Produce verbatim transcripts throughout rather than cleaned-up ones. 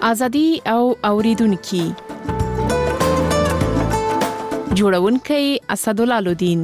ازادي او اوریدونکو جوړونکي اسدالله لودین.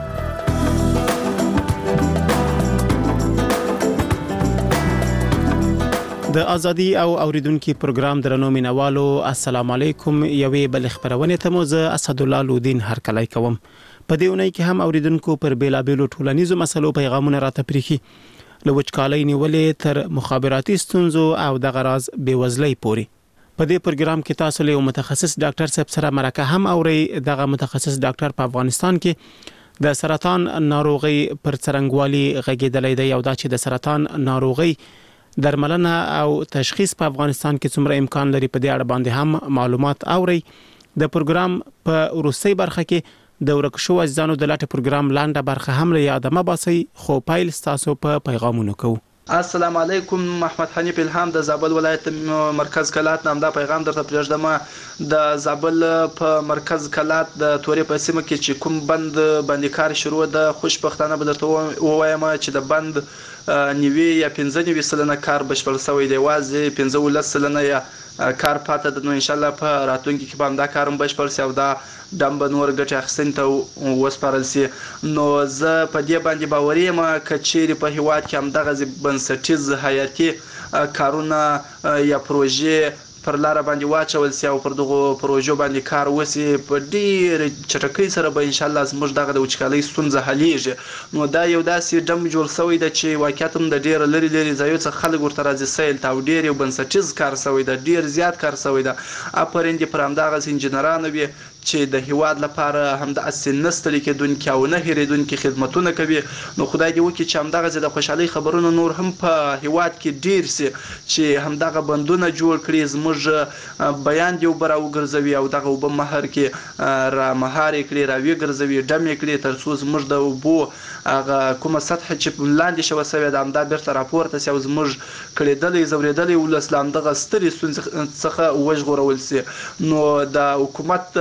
د ازادي او اوریدونکو پروګرام درنو مینوالو السلام علیکم. یوې بل خبرونه ته مو زه اسدالله لودین هرکلی کوم. په دې اونۍ کې هم اوریدونکو پر بیلابېلو ټولنیزو مسلو پیغامونه راته پریخي، له وچکالۍ نیولې تر مخابراتي ستونزو او د غراض بیوزلۍ پورې. په دې پروګرام کې تاسو له متخصص ډاکټر صاحب سره مرکه هم اوري. دغه متخصص ډاکټر په افغانستان کې د سرطان ناروغي پر څرنګوالي غږیدلې دی او دا چې د سرطان ناروغي درملنه او تشخیص په افغانستان کې څومره امکان لري، په دې اړه باندې هم معلومات اوري. د پروګرام په وروستۍ برخه کې د ورکشو اجزانو د لاټه پروګرام لاندې برخه هم له یادمه باسي، خو پایل تاسو په پیغامونو کوو. السلام علیکم. محمد حنیف الهام د زابل ولایت مرکز کلات نام دا پیغام درته پرېږدم. د زابل په مرکز کلات د تورې په سیمه کې چې کوم بند باندې کار شروع ده، خوشبختانه به درته ووایم چې د بند نیوي یا پنځه نیوي سلنه کار بشپړ شوی دی، یوازې پنځه ولس سلنه یا کار پاته ده. نو ان شاء الله په راتلونکي کې به هم دا کار هم بشپړ شي او دا ډم به نور ګټې اخیستنې ته وسپارل شي. نو زه په دې باندې باوري یم که چیرې په هیواد کې همدغه بنسټیز حیاتي کارونه یا پروژې پر لار باندې واچول شي او پر دغه پروژو باندې کار وشي، په ډیر چټکۍ سره به ان شاء الله زموږ دغه د وچکالۍ ستونزه حلیږي. نو دا یو داسې ډم جوړ شوی دی چې واقعیت هم د ډیر لري لري ځایو څخه خلک ورته راځي سیل ته او ډیر یو بنسټیز کار شوی دی، ډیر زیات کار شوی دی. افرین دي پر همدغه انجنیران وي چې د هیواد لپاره هم د اصل نستل کېدونکو او نه هېریدونکو خدمتونه کوي. نو خدای دې وکړي چې همدغه د خوشحالۍ خبرونه نور هم په هیواد کې ډیر سي، چې همدغه بندونه جوړ کړي، زموږ بیان دی وبره وګرځوي او دغه وب مهر کې را مهار کړي، را وی ګرځوي، ډم کړي، تر څو زموږ د وبو هغه کومه سطح چې لاندې شو سوي د امدا بیرته راپورته سي او زموږ کړيدلې زوریدلې ولسلام دغه ستري ستونزې څخه وژغورول سي. نو د حکومت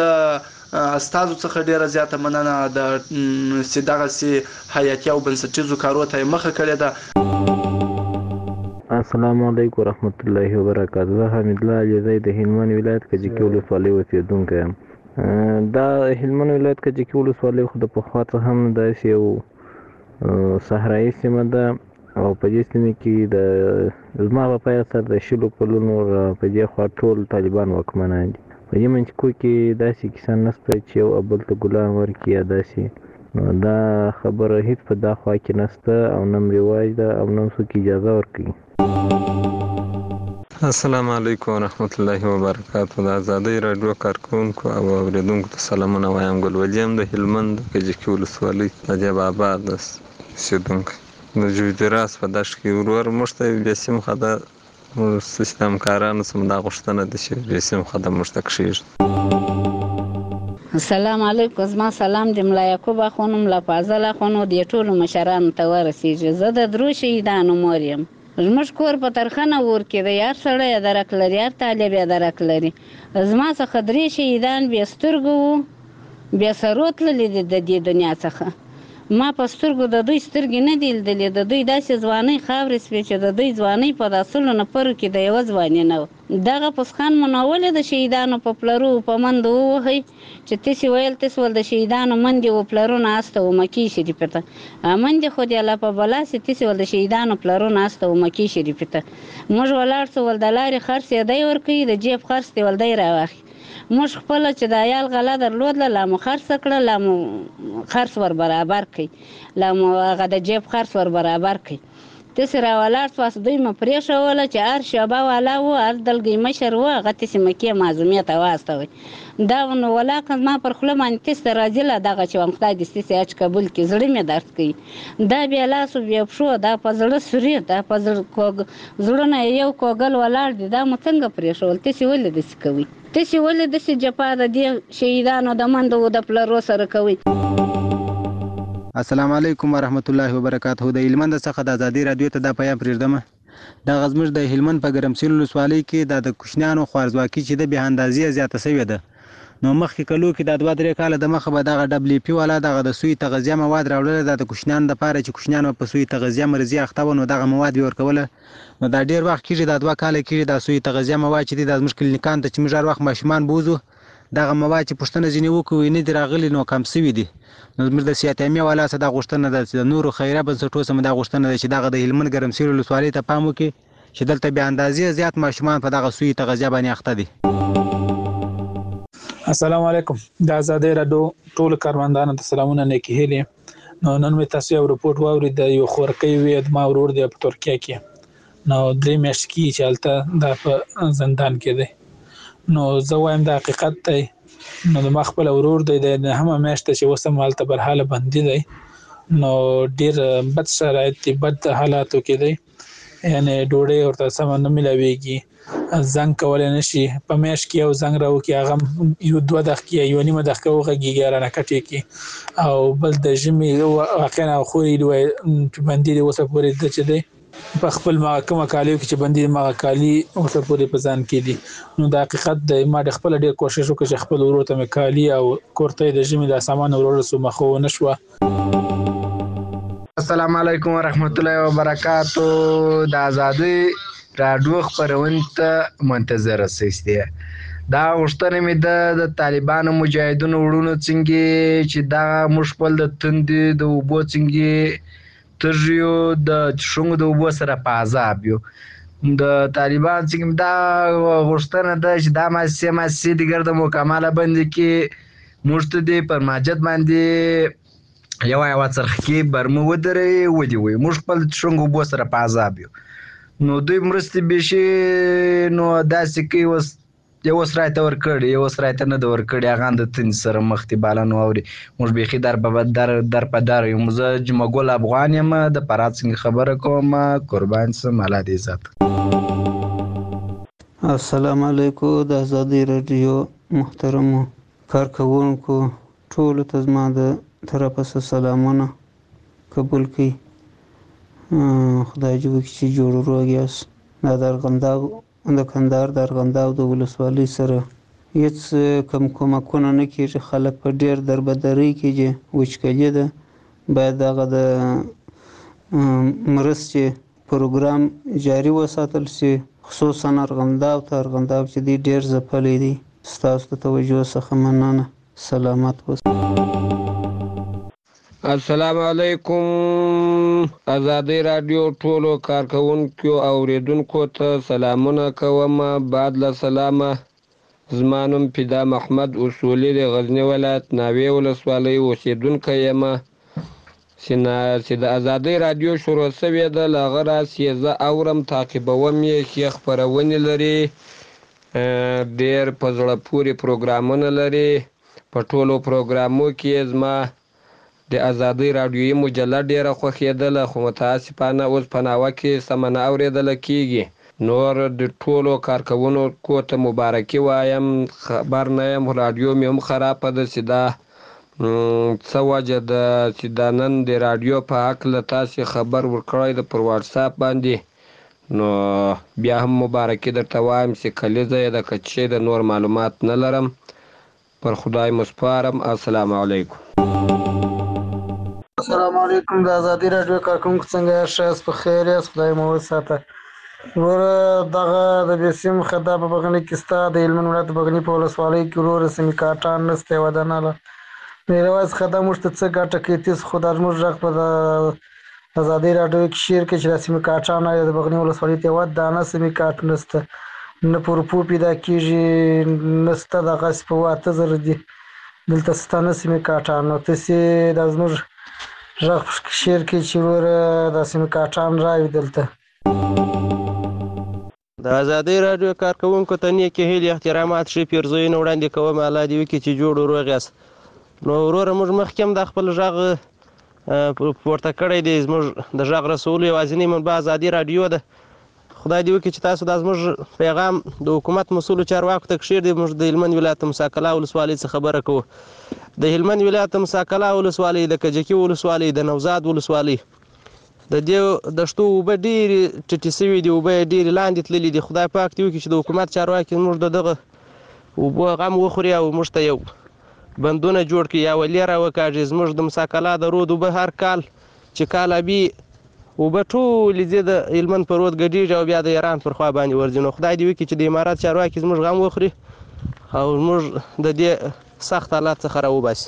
استازو څخه ډیره زیاته مننه د سیدغه سي حیاتي او بنسټیزو کارو ته مخه کړې ده. السلام علیکم ورحمت الله وبرکاته. زه حمید الله علیزی د هلمند ولایت کجکی ولسوالۍ اوسیدونکی یم. دا هلمند ولایت کجکی ولسوالۍ خو د پخوا څخه هم داسې یو صحرایي سیمه ده او په دې سیمه کې د زما په پای سره د شلو کلونو په دې خوا ټول طالبان واکمنان دي. په دې منځ کې داسې کیسه نشته چې یو بل ته ګلان ورکړي یا داسې، نو دا خبره هیڅ په دا خوا کې نشته او نه رواج ده او نه څوک اجازه ورکوي. السلام علیکم ورحمت الله وبرکاته. د ازادۍ راډیو کارکونکو او اوریدونکو ته سلامونه وایم. ګل ولی یم د هلمند کجکي ولسوالۍ نجیب آباد اوسېدونکی. د جوجراس په دشت کې ورور موږ ته بیا سیم خده سیستم کارانو سم دا غوښتنه ده چې بیا سیم خده موږ ته کښېږدي. السلام علیکم. زما سلام د ملا یعقوب اخوانو، ملا فاضل اخوانو، د ټولو مشرانو ته ورسېږي. زه د درو شهیدانو مور یم. زموږ کور په ترخنه ور کې دی، هر سړی یې درک لري، هر طالب یې درک لري. زما څخه درې شهیدان بې سترګو وو، بې سرو تللي دي د دې دنیا څخه. ما په سترګو د دوی سترګې نه دي لیدلې. د دوی داسې ځوانۍ خاورې سوې چې د دوی ځوانۍ په داسلو نفرو کې د یوه ځواني نه وه. دغه پسخان مو نه ولې د شهیدانو په پلرو په منډو ووهئ چې تاسې ویل تاسې ول د شهیدانو منډې و پلرو ناسته و مکې شریفې ته. منډې خو دې الله په بلا سي، تاسې ول د شهیدانو پلرو ناسته و مکې شریفې ته. موږ ولاړ سو ول د لارې خرڅ یې دی ورکوي، د جیب خرڅ دې ول دی راواخلي. موږ خپله چې د عیال غله درلودله لا مو خرڅه کړه، لا مو خرڅ ور برابر کړئ، لا مو هغه د جیب خرڅ ور برابر کړئ. تاسې راولاړ سواست، دوی مو پرېښوله چې هر شعبه والا و، هر دلګۍ مشر و، هغه تاسې مکې معظمې ته واستوئ. دا نو ولاکه زما پر خوله باندې تاسې ته راځي له دغه چې وایم خدای دې ستاسې حج قبول کړي. زړه مې درد کوي. دا بیا لاسو بیا پښو، دا په زړه سوري، دا په زړونه یو کوګل ولاړ دي. دا مو څنګه پرېښول؟ تاسې ولې داسې کوئ؟ تاسې ولې داسې جفا د دې شهیدانو د منډو د پلرو سره کوئ؟ السلام علیکم ورحمت الله وبرکاته. د هلمند څخه د ازادۍ راډیو ته دا پیغام پرېږدم. دغه زموږ د هلمند په ګرمسیر ولسوالۍ کې د کوچنیانو خوارځواکي چې د بې اندازې زیاته شوې ده. نو مخکې کلو کې دا دوه درې کاله د مخه به دغه ډبلیو پي والا دغه د سوی تغذیه مواد راوړل دا د کوچنیانو دپاره چې کوچنیان په سوی تغذیه مرضي اخته وو نو دغه مواد به ورکوله نو دا ډېر وخت کېږي دا دوه کاله کېږي دا سوی تغذیه مواد چې دي دا زموږ کلینیکانو ته چې موږ هر وخت ماشومان بوځو دغه مواد چې پوښتنه ځینې وکړو نه دي راغلي نو کم سوي دي نو زموږ د صحت عامې والا څخه دا غوښتنه ده چې د نورو خیریه بنسټونو څخه دا غوښتنه ده چې دغه د هلمند ګرمسیر ولسوالۍ ته پام وکړي چې دلته بې اندازې زیات ماشومان په دغه سوی تغذیه باندې اخته دي. السلام علیکم د آزادۍ راډیو ټول کاروندانو ته سلامونه نیکې هیلې. نو نن مې تاسو یو رپورټ واورید د یو خورکۍ وې د ما ورور دی په ترکیه کې نو درې میاشتې کېږي چې هلته دا په زندان کې دی نو زه وایم د حقیقت دی نو د ما خپل ورور دی د همه میاشته چې اوس هم هلته برحاله بندي دی نو ډېر بد شرایط دي بد حالاتو کې دی یعنې ډوډۍ ورته سمه نه میلاویږي زنګ کولی نه شي په میاشت کې یو زنګ راوکړي هغه یو دوه دقیقې یوه نیمه دقیقه وغږېږي رانه کټې کړي او بل د ژمي واقعا خورې وایي چې بندي دی اوسه پورې ده چې دی په خپل کومه کالیو کې چې بندي مغه کالي اوسه پورې په ځان کې دي نو د حقیقت دی ما د خپله ډېر کوشش وکړ چې خپل ورور ته مې کالي او کورتۍ د ژمي دا سامان ورسوم خو ونه شوه. السلام علیکم ورحمت الله وبرکاتو. د آزادۍ راډیو خپرونې ته منتظر اوسئ. دا غوښتنه مې ده د طالبانو مجاهدینو وروڼو څنګه چې دغه موږ خپل د تندې د اوبو څنګه تږي یو د څښونکو د اوبو سره په عذاب یو د طالبان څنګه دا غوښتنه ده چې دا مؤسسې مؤسسې دي ګرده مکمله بندي کړي موږ ته دې پر ماجد باندې یوه یوه څرخ کې برمه ودروي ودې وي موږ خپل د څښونکو اوبو سره په عذاب یو نو دوی مرستې بیشي نو داسې کوي اوس یو اوس رایته ورکړي یو اوس رایته نه ده ورکړي هغه هم د تندې سره مخ دي بالا نو اوري موږ بیخي در په در در په در یم زه جمعه ګل افغان یم د فرات څخه خبره کوم قربان سم الله دې عزت. السلام علیکم د آزادۍ راډیو محترمو کارکوونکو ټولو ته زما د طرفه څخه سلامونه قبول کړئ. خدای دې وکړي چې جوړ روغ یاست. دا د ارغنداب د کندهار د ارغنداب د ولسوالۍ سره هېڅ کم کومکونه نه کېږي خلک په ډېر دربدرۍ کې دي وچکلي ده باید دغه د مرستې پروګرام جاري وساتل سي خصوصا ارغنداب ته ارغنداب چې دی ډېر ځپلی دی. ستاسو د توجه څخه مننه. سلامت اوسئ. السلام علیکم. آزادۍ راډیو ټولو کارکوونکو او اوریدونکو ته سلامونه کوم. بعد له سلامه زما نوم فدا محمد اصولي د غزني ولایت ناوې ولسوالۍ اوسېدونکی یم چې د آزادۍ راډیو شروع شوې ده له هغه راځي زه اورم تعقیبوم یې ښې خپرونې لري ډېر په زړه پورې پروګرامونه لري په ټولو پروګرامو کې زما د آزادۍ راډیویي مجله ډېره خوښېدله خو متاسفانه اوس په ناوه کې سمه نه اورېدله کېږي نور د ټولو کارکوونکو ته مبارکي وایم خبر نه یم راډیو مې هم خرابه ده چې دا څه وجه ده چې دا نن د راډیو په هکله تاسې خبر ورکړی ده پر واټساپ باندې نو بیا هم مبارکي درته وایم چې کلیزه یې ده که څه د نور معلومات نه لرم پر خدای مسپارم. السلام علیکم. السلام علیکم. د آزادۍ راډیو کارکوونکو څنګه یاست؟ ښه یاست؟ په خیر یاست؟ خدای مو وساته. وروره دغه د بېسیم خدا په بغني کې ستا د هلمند ولایت د بغني په ولسوالۍ کې وروره سیمې کاټان نسته یوه دانه ده د رواز خدا موږ ته څه ګټه کوي تېز خو دا زموږ غږ په د آزادۍ راډیو کې شیر کوي چې دا سیمې کاټان د بغني ولسوالۍ ته یوه دانه سیمې کاټ نسته نه پورپو پیدا کېږي نسته دغسې په اته زره دي دلته سته نه سیمې کاټان نو تاسې دا زموږ غږ شیر کوي چې وروره دا سیمې کاټان راوي دلته. د آزادۍ راډیو کارکوونکو ته نیکې هیلې احترامات ښې پیرزویونه وړاندې کوم الله دې وکړي چې جوړ روغ یاست. نو وروره موږ مخکې هم دا خپل غږ پورته کړی دی زموږ د غږ رسولو یوازینۍ منبع آزادۍ راډیو ده. خدای دې وکړي چې تاسو دا زموږ پیغام د حکومت مسؤلو چارواکو ته کښېږدئ. موږ د هلمند ولایت موسی قلعه ولسوالۍ څخه خبره کوو. د هلمند ولایت موسی قلعه ولسوالۍ د کجکي ولسوالۍ د نوزاد ولسوالۍ د دې دښتو اوبه ډېرې ټیټې سوي دي اوبه یې ډېرې لاندې تللي دي. خدای پاک دې وکړي چې د حکومت چارواکي زموږ د دغه اوبه غم وخوري او موږ ته یو بندونه جوړ کړي یا ولې راوکاږي. زموږ د مساکلا د رود اوبه هر کال چې کال ابي اوبه ټولې ځي د هلمند په رود ګډېږي او بیا د ایران پر خوا باندې ورځي. نو خدای دې وکړي چې د امارات چارواکي زموږ غم وخوري او موږ د دې سخت حالات څخه راوباسي.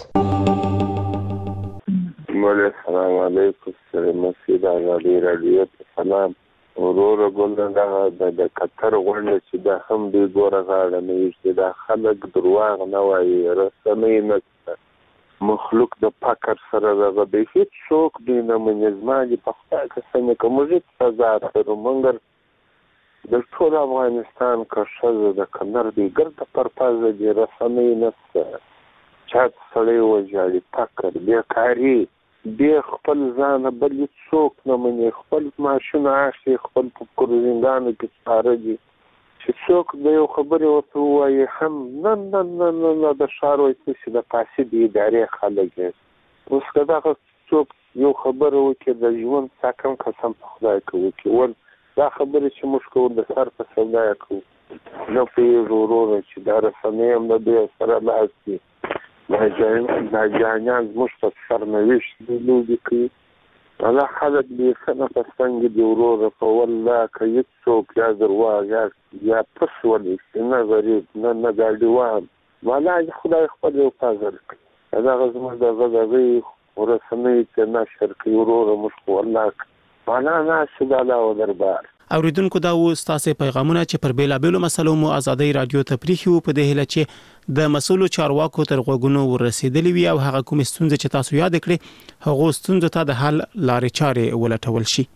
السلام علیکم سره مسجد ازادي رادیو سلام ورور ګل دا د قطر غونډه چې دا هم دی ګوره غاړه نه چې دا خلک درواغ نه وایي رسنۍ نه مخلوق د فقر سره دغه د هیڅ څوک دی نه منظمه په خپل قسم کومه سزا تر مونږ د ټول افغانستان کا شزه د کنر دی ګرد پرپاز دی رسنۍ نه چات سړی وځي فقر بیکاری بیا خپل ځان بل څوک نه مني خپل ماشونه اخلي خپل په کورزینګانو کې سپاره دي چې څوک د یو خبرې ورته ووایي هم نه نه نه نه نه د ښار وایي چې د فاسدې ادارې خلک دي. اوس که دغه څوک یو خبره وکړي د ژوند ساکم قسم په خدای که وکړي ول دا خبرې چې موږ کوو د سر په سودا یې کوو نه پوهېږو وروره چې دا رسنۍ هم د دوی سره لاس دي دا جانیان زموږ په سرنوشت لوبې کوي. دا خلک بیخنه په څنګه دي وروره په والله که هېڅ څوک یا درواغ یا یا پس ولېږي نه غریب نه نه ګاډیوان والله خدای خپل یو فضل کوي دغه زموږ دغه دغې رسنۍ چې نشر کوي وروره موږ خو والله معنا ناشي د الله و دربار. اوریدونکو دا و ستاسو پیغامونه چې پر بیلابېلو مسلو مو ازادي رادیو ته پریښي وو په دې هیله چې د مسؤلو چارواکو تر غوږونو ورسېدلې وي او هغه کوم ستونزې چې تاسو یاد کړې هغه ستونزو ته د حل لارې چارې ولټول شي.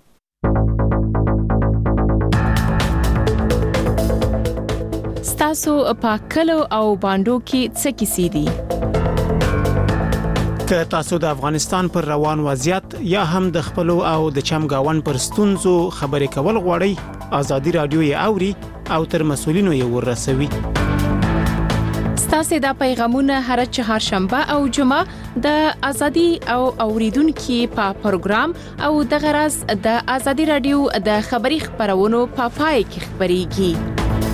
ستاسو په کلو او باندو کې څه کیسې دي؟ که تاسو د افغانستان پر روان وضعیت یا هم د خپل او د چمګاون پر ستونزو خبرې کول غواړئ ازادي رادیو یې اوري او تر مسؤلینو یې ورسوي. ستاسو د پیغامونه هر چهارشنبه او جمعه د ازادي او اوریدونکو په پروګرام او د غرض د ازادي رادیو د خبري خبرونو په پای کې خبريږي.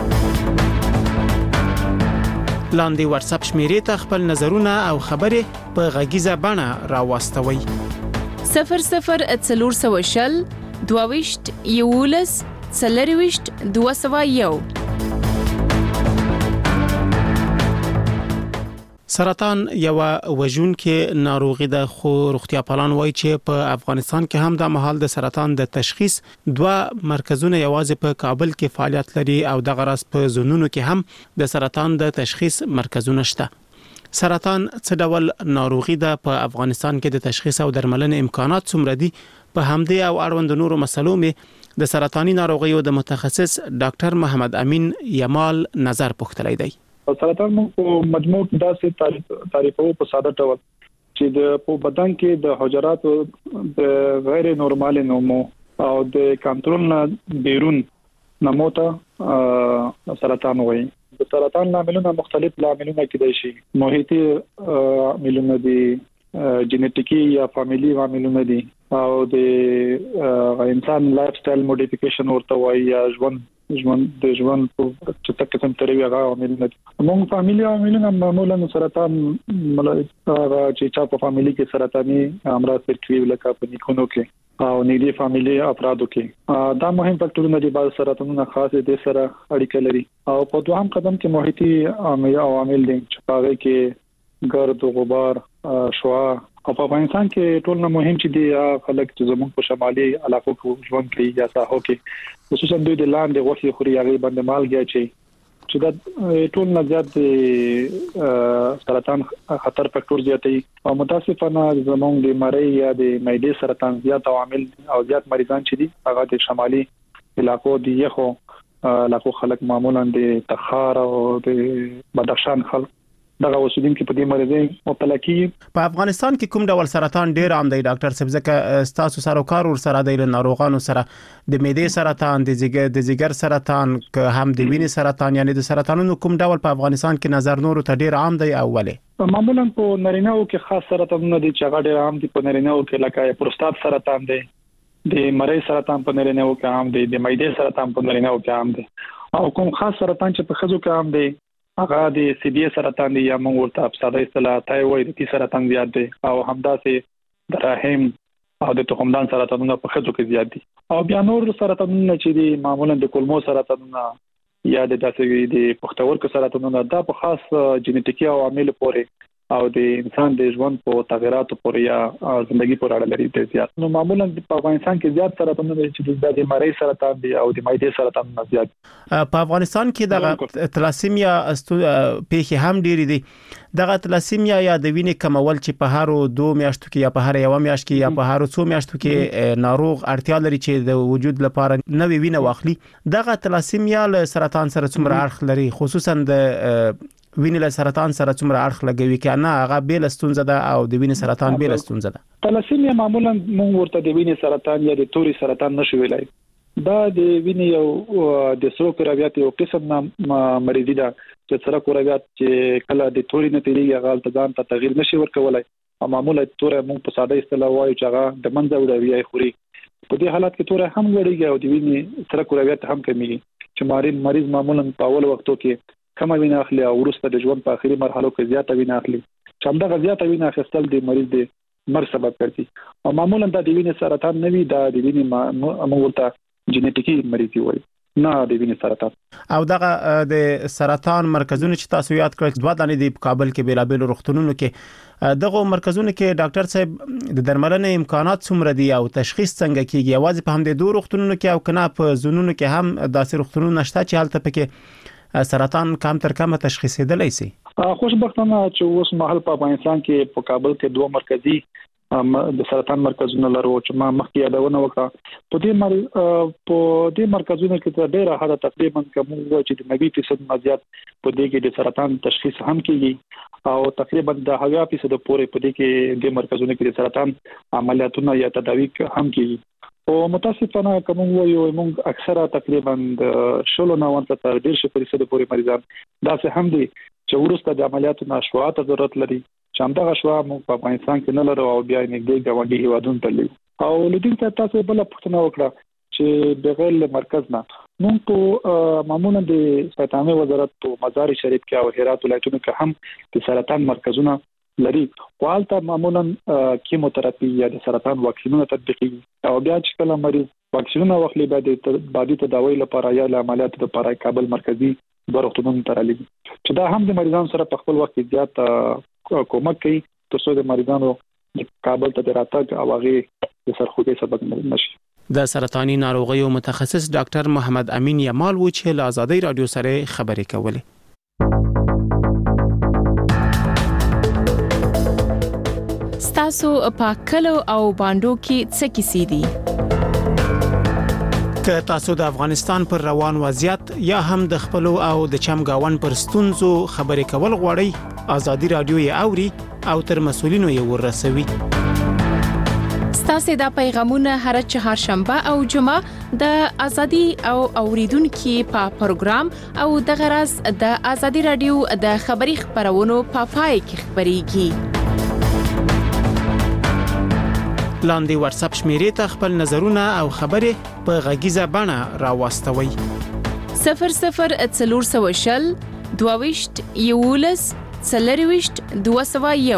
لاندې واتس اپ شمیرې ته خپل نظرونه او خبرې په غږیزه بڼه راوستوي. صفر صفر څلور سوه شل دوه یولس څلرویشت دوه سوه یو. سرطان یو وژونکې ناروغي ده خو روغتیا پالان وایي چې په افغانستان کې هم د مهال د سرطان د تشخیص دوه مرکزونه یوازې په کابل کې فعالیت لري او د غرض په زونونو کې هم د سرطان د تشخیص مرکزونه شته. سرطان څه ډول ناروغي ده په افغانستان کې د تشخیص او درملنې امکانات څومره دي؟ په همدې او اړوند نورو مسلو مې د سرطاني ناروغیو د متخصص ډاکټر محمد امین یمال نظر پوښتلی دی. سرطان مو په مجموع داسې تعریفو په ساده ډول چې د په بدن کې د حجراتو د غیر نورمال نمو او د کنټرول نه بیرون نمو ته سرطان وایي. د سرطان لاملونه مختلف لاملونه کېدای شي. محیطي عاملونه دي، جینټیکي یا فامیلی عاملونه دي او د انسان لایف سټایل موډیفیکیشن ورته وایي یا ژوند ژوند د ژوند په چې تکتم تروي هغه عاملونه دي. موږ فامیلی عاملونه معمولا سرطان چې چا په فامیلی کې سرطاني امراض پېټوي لکه په نیکونو کې او نږدې فامیلی افرادو کې دا مهم فاکټورونه دي. بعض سرطانونه خاص دي سره اړیکه لري او په دوهم قدم کې محیطي عوامل دي چې هغه کې ګرد او غبار شوا او په افغانستان کې ټول نه مهم چې دی خلک چې زموږ په شمالي علاقو کې ژوند کوي یا ساحو کې خصوصا دوی د لاندې غوښې خوري هغه باندې مالګیا چي چې دا ټول نه زیات سرطان خطر فاکټور زیاتوي او متاسفانه زموږ د مری یا د معدې سرطان زیات عوامل او زیات مریضان چې دي هغه د شمالي علاقو دی یخو علاقو خلک معمولا د تخار او د بدخشان خلک دغه اوسیدونکو په دې مرزه مبتلا کیږي. په افغانستان کې کوم ډول سرطان ډیر عام دی ډاکټر صاحب؟ ځکه تاسو سره کار ور سره د ناروغانو سره د معدې سرطان، د ځیګر د ځیګر سرطان، که هم د وینې سرطان، یعنی د سرطانونو کوم ډول په افغانستان کې نظر نورو ته ډیر عام دی اوله؟ معمولا په نارینه‌و کې خاص سرطانونه دي چې هغه ډیر عام دي. په نارینه‌و کې لکه پروستات سرطان دی، د مری سرطان په نارینه‌و کې عام دی، د معدې سرطان په نارینه‌و کې عام دی او کوم خاص سرطان چې په ښځو کې عام دی هغه د سی بي سرطان دی یا موږ ورته په ساده اصطلاح تایروید تی سرطان زیات دی او همداسې د رحم او د تخمدان سرطانونه په خځو کې زیات دي او بیا نور سرطانونه چې دي معمولا د کولمو سرطانونه یا د داسې د پښتورګو سرطانونه دا په خاص جینیټیکي عوامل پورې او د انسان د ژوند په تغیراتو پورې یا ژوندۍ پورې اړه لري د زیات نو معمولا په افغانستان کې زیات سرطانونه چې د مری سرطان دی او د معدې سرطان نه زیات په افغانستان کې د تلاسیمیا پیښې هم ډېری دي دغه تلاسیمیا یا د وینې کمول چې په هارو دوه میاشتو کې یا په هر یو میاشت کې یا په هارو څو میاشتو کې ناروغ اړتیا لري چې د وجود لپاره نوې وینه واخلي دغه تلاسیمیا له سرطان سره څومره اړخ لري خصوصا د وینې له سرطان سره څومره اړخ لګوي کنه هغه بیل ستونزه ده او د وینې سرطان بیل ستونزه ده تلاسیمیا معمولا موږ ورته د وینې سرطان یا د توري سرطان نشو ویلای دا د وینې یو د سرو کرویات یو قسم نه مریضي ده چې سره کرویات چې کله د توري نه تیریږي هغه التزام ته تغییر نشي ورکولای او معمولا تور موږ په ساده اصطلاح وایو چې هغه د منځه وړوي خوري په دې حالت کې تور هم لوړیږي او د وینې سره کرویات هم کمیږي چې مریض معمولا په اول وختو کې کم وینه اخلي او ورسته د ژوند په اخري مرحلو کې زیاته وینه اخلي چې همدغه زیاته وینه اخیستل د مریض د مرګ سبب ګرځي او معمولا د وینې سرطان نه وي د وینې امورته جینیټیکي مریضي وي نه د وینې سرطان او دغه د سرطان مرکزونه چې تاسو یاد کړل دوه دانې د کابل کې بیلابل روغتونونو کې دغه مرکزونو کې ډاکټر صاحب د درملنې امکانات څومره دي او تشخیص څنګه کیږي یوازې په هم د دوه روغتونونو کې او کنه په زونونو کې هم داسې روغتونونه نشته چې حالت پکې سرطان کم تر کمه تشخیصیدلای شي خوشبختانه چې اوس مهال په افغانستان کې په کابل کې دوه مرکزی د سرطان مرکزونه لرو چې ما مخکې یادونه وکړه په دې مر په دې مرکزونو کې ډېر حدا تقریبا کوم چې د نوي فیصد مزیات په دې کې د سرطان تشخیص هم کیږي او تقریبا د هغه فیصد پورې په دې کې د مرکزونو کې د سرطان عملیاتونه یا تداوی هم کیږي او متاسفانه کوم وایو موږ اکثره تقریبا د شلو نه ونته تر ډیر شي فیصد پورې مریضان دا څه هم دي چې ورسته د عملیاتو نشوات ضرورت لري چې همدغه شوا موږ په افغانستان کې نه لرو او بیا نږدې ګاونډي هیوادونو ته لرو او لدین ته تاسو بل پوښتنه وکړه چې بغیر مرکز نه موږ په معمولا د صحت وزارت په مزار شریف کې او هرات ولایتونو کې هم د سرطان مرکزونه لري والته معمولا کیموتراپي یا د سرطان واکسینونه تطبیقي او بیا چې کله مریض واکسینونه واخلي بعد بعدي تداوی لپاره یا عملیات لپاره کابل مرکزی روغتونونو ته راځي چې دا هم د مریضانو سره په خپل وخت زیات کومک کوي ترڅو د مریضانو کابل ته راتګ او هغه د سرخوږي سبب نشي د سرطاني ناروغیو متخصص ډاکټر محمد امین یمال و چې له آزادۍ رادیو سره خبرې کولې تاسو په کلو او باندو کې څه کیسې دي که تاسو د افغانستان پر روان وضعیت یا هم د خپل او د چمګاون پر ستونزو خبرې کول غواړئ آزادۍ رادیو یې اوري او تر مسولینو یې ورسوي ستاسو د پیغامونه هر چهارشنبه او جمعه د ازادي او اوریدونکو په پروګرام او د غرض د آزادۍ رادیو د خبري خبرونو په پای کې خبريږي لاندې واتس اپ شمیرې ته خپل نظرونه او خبرې په غږیزه بڼه راوستوي صفر صفر څلور سوه شل دوه ویشت یولس څلور ویشت دوه سوه یو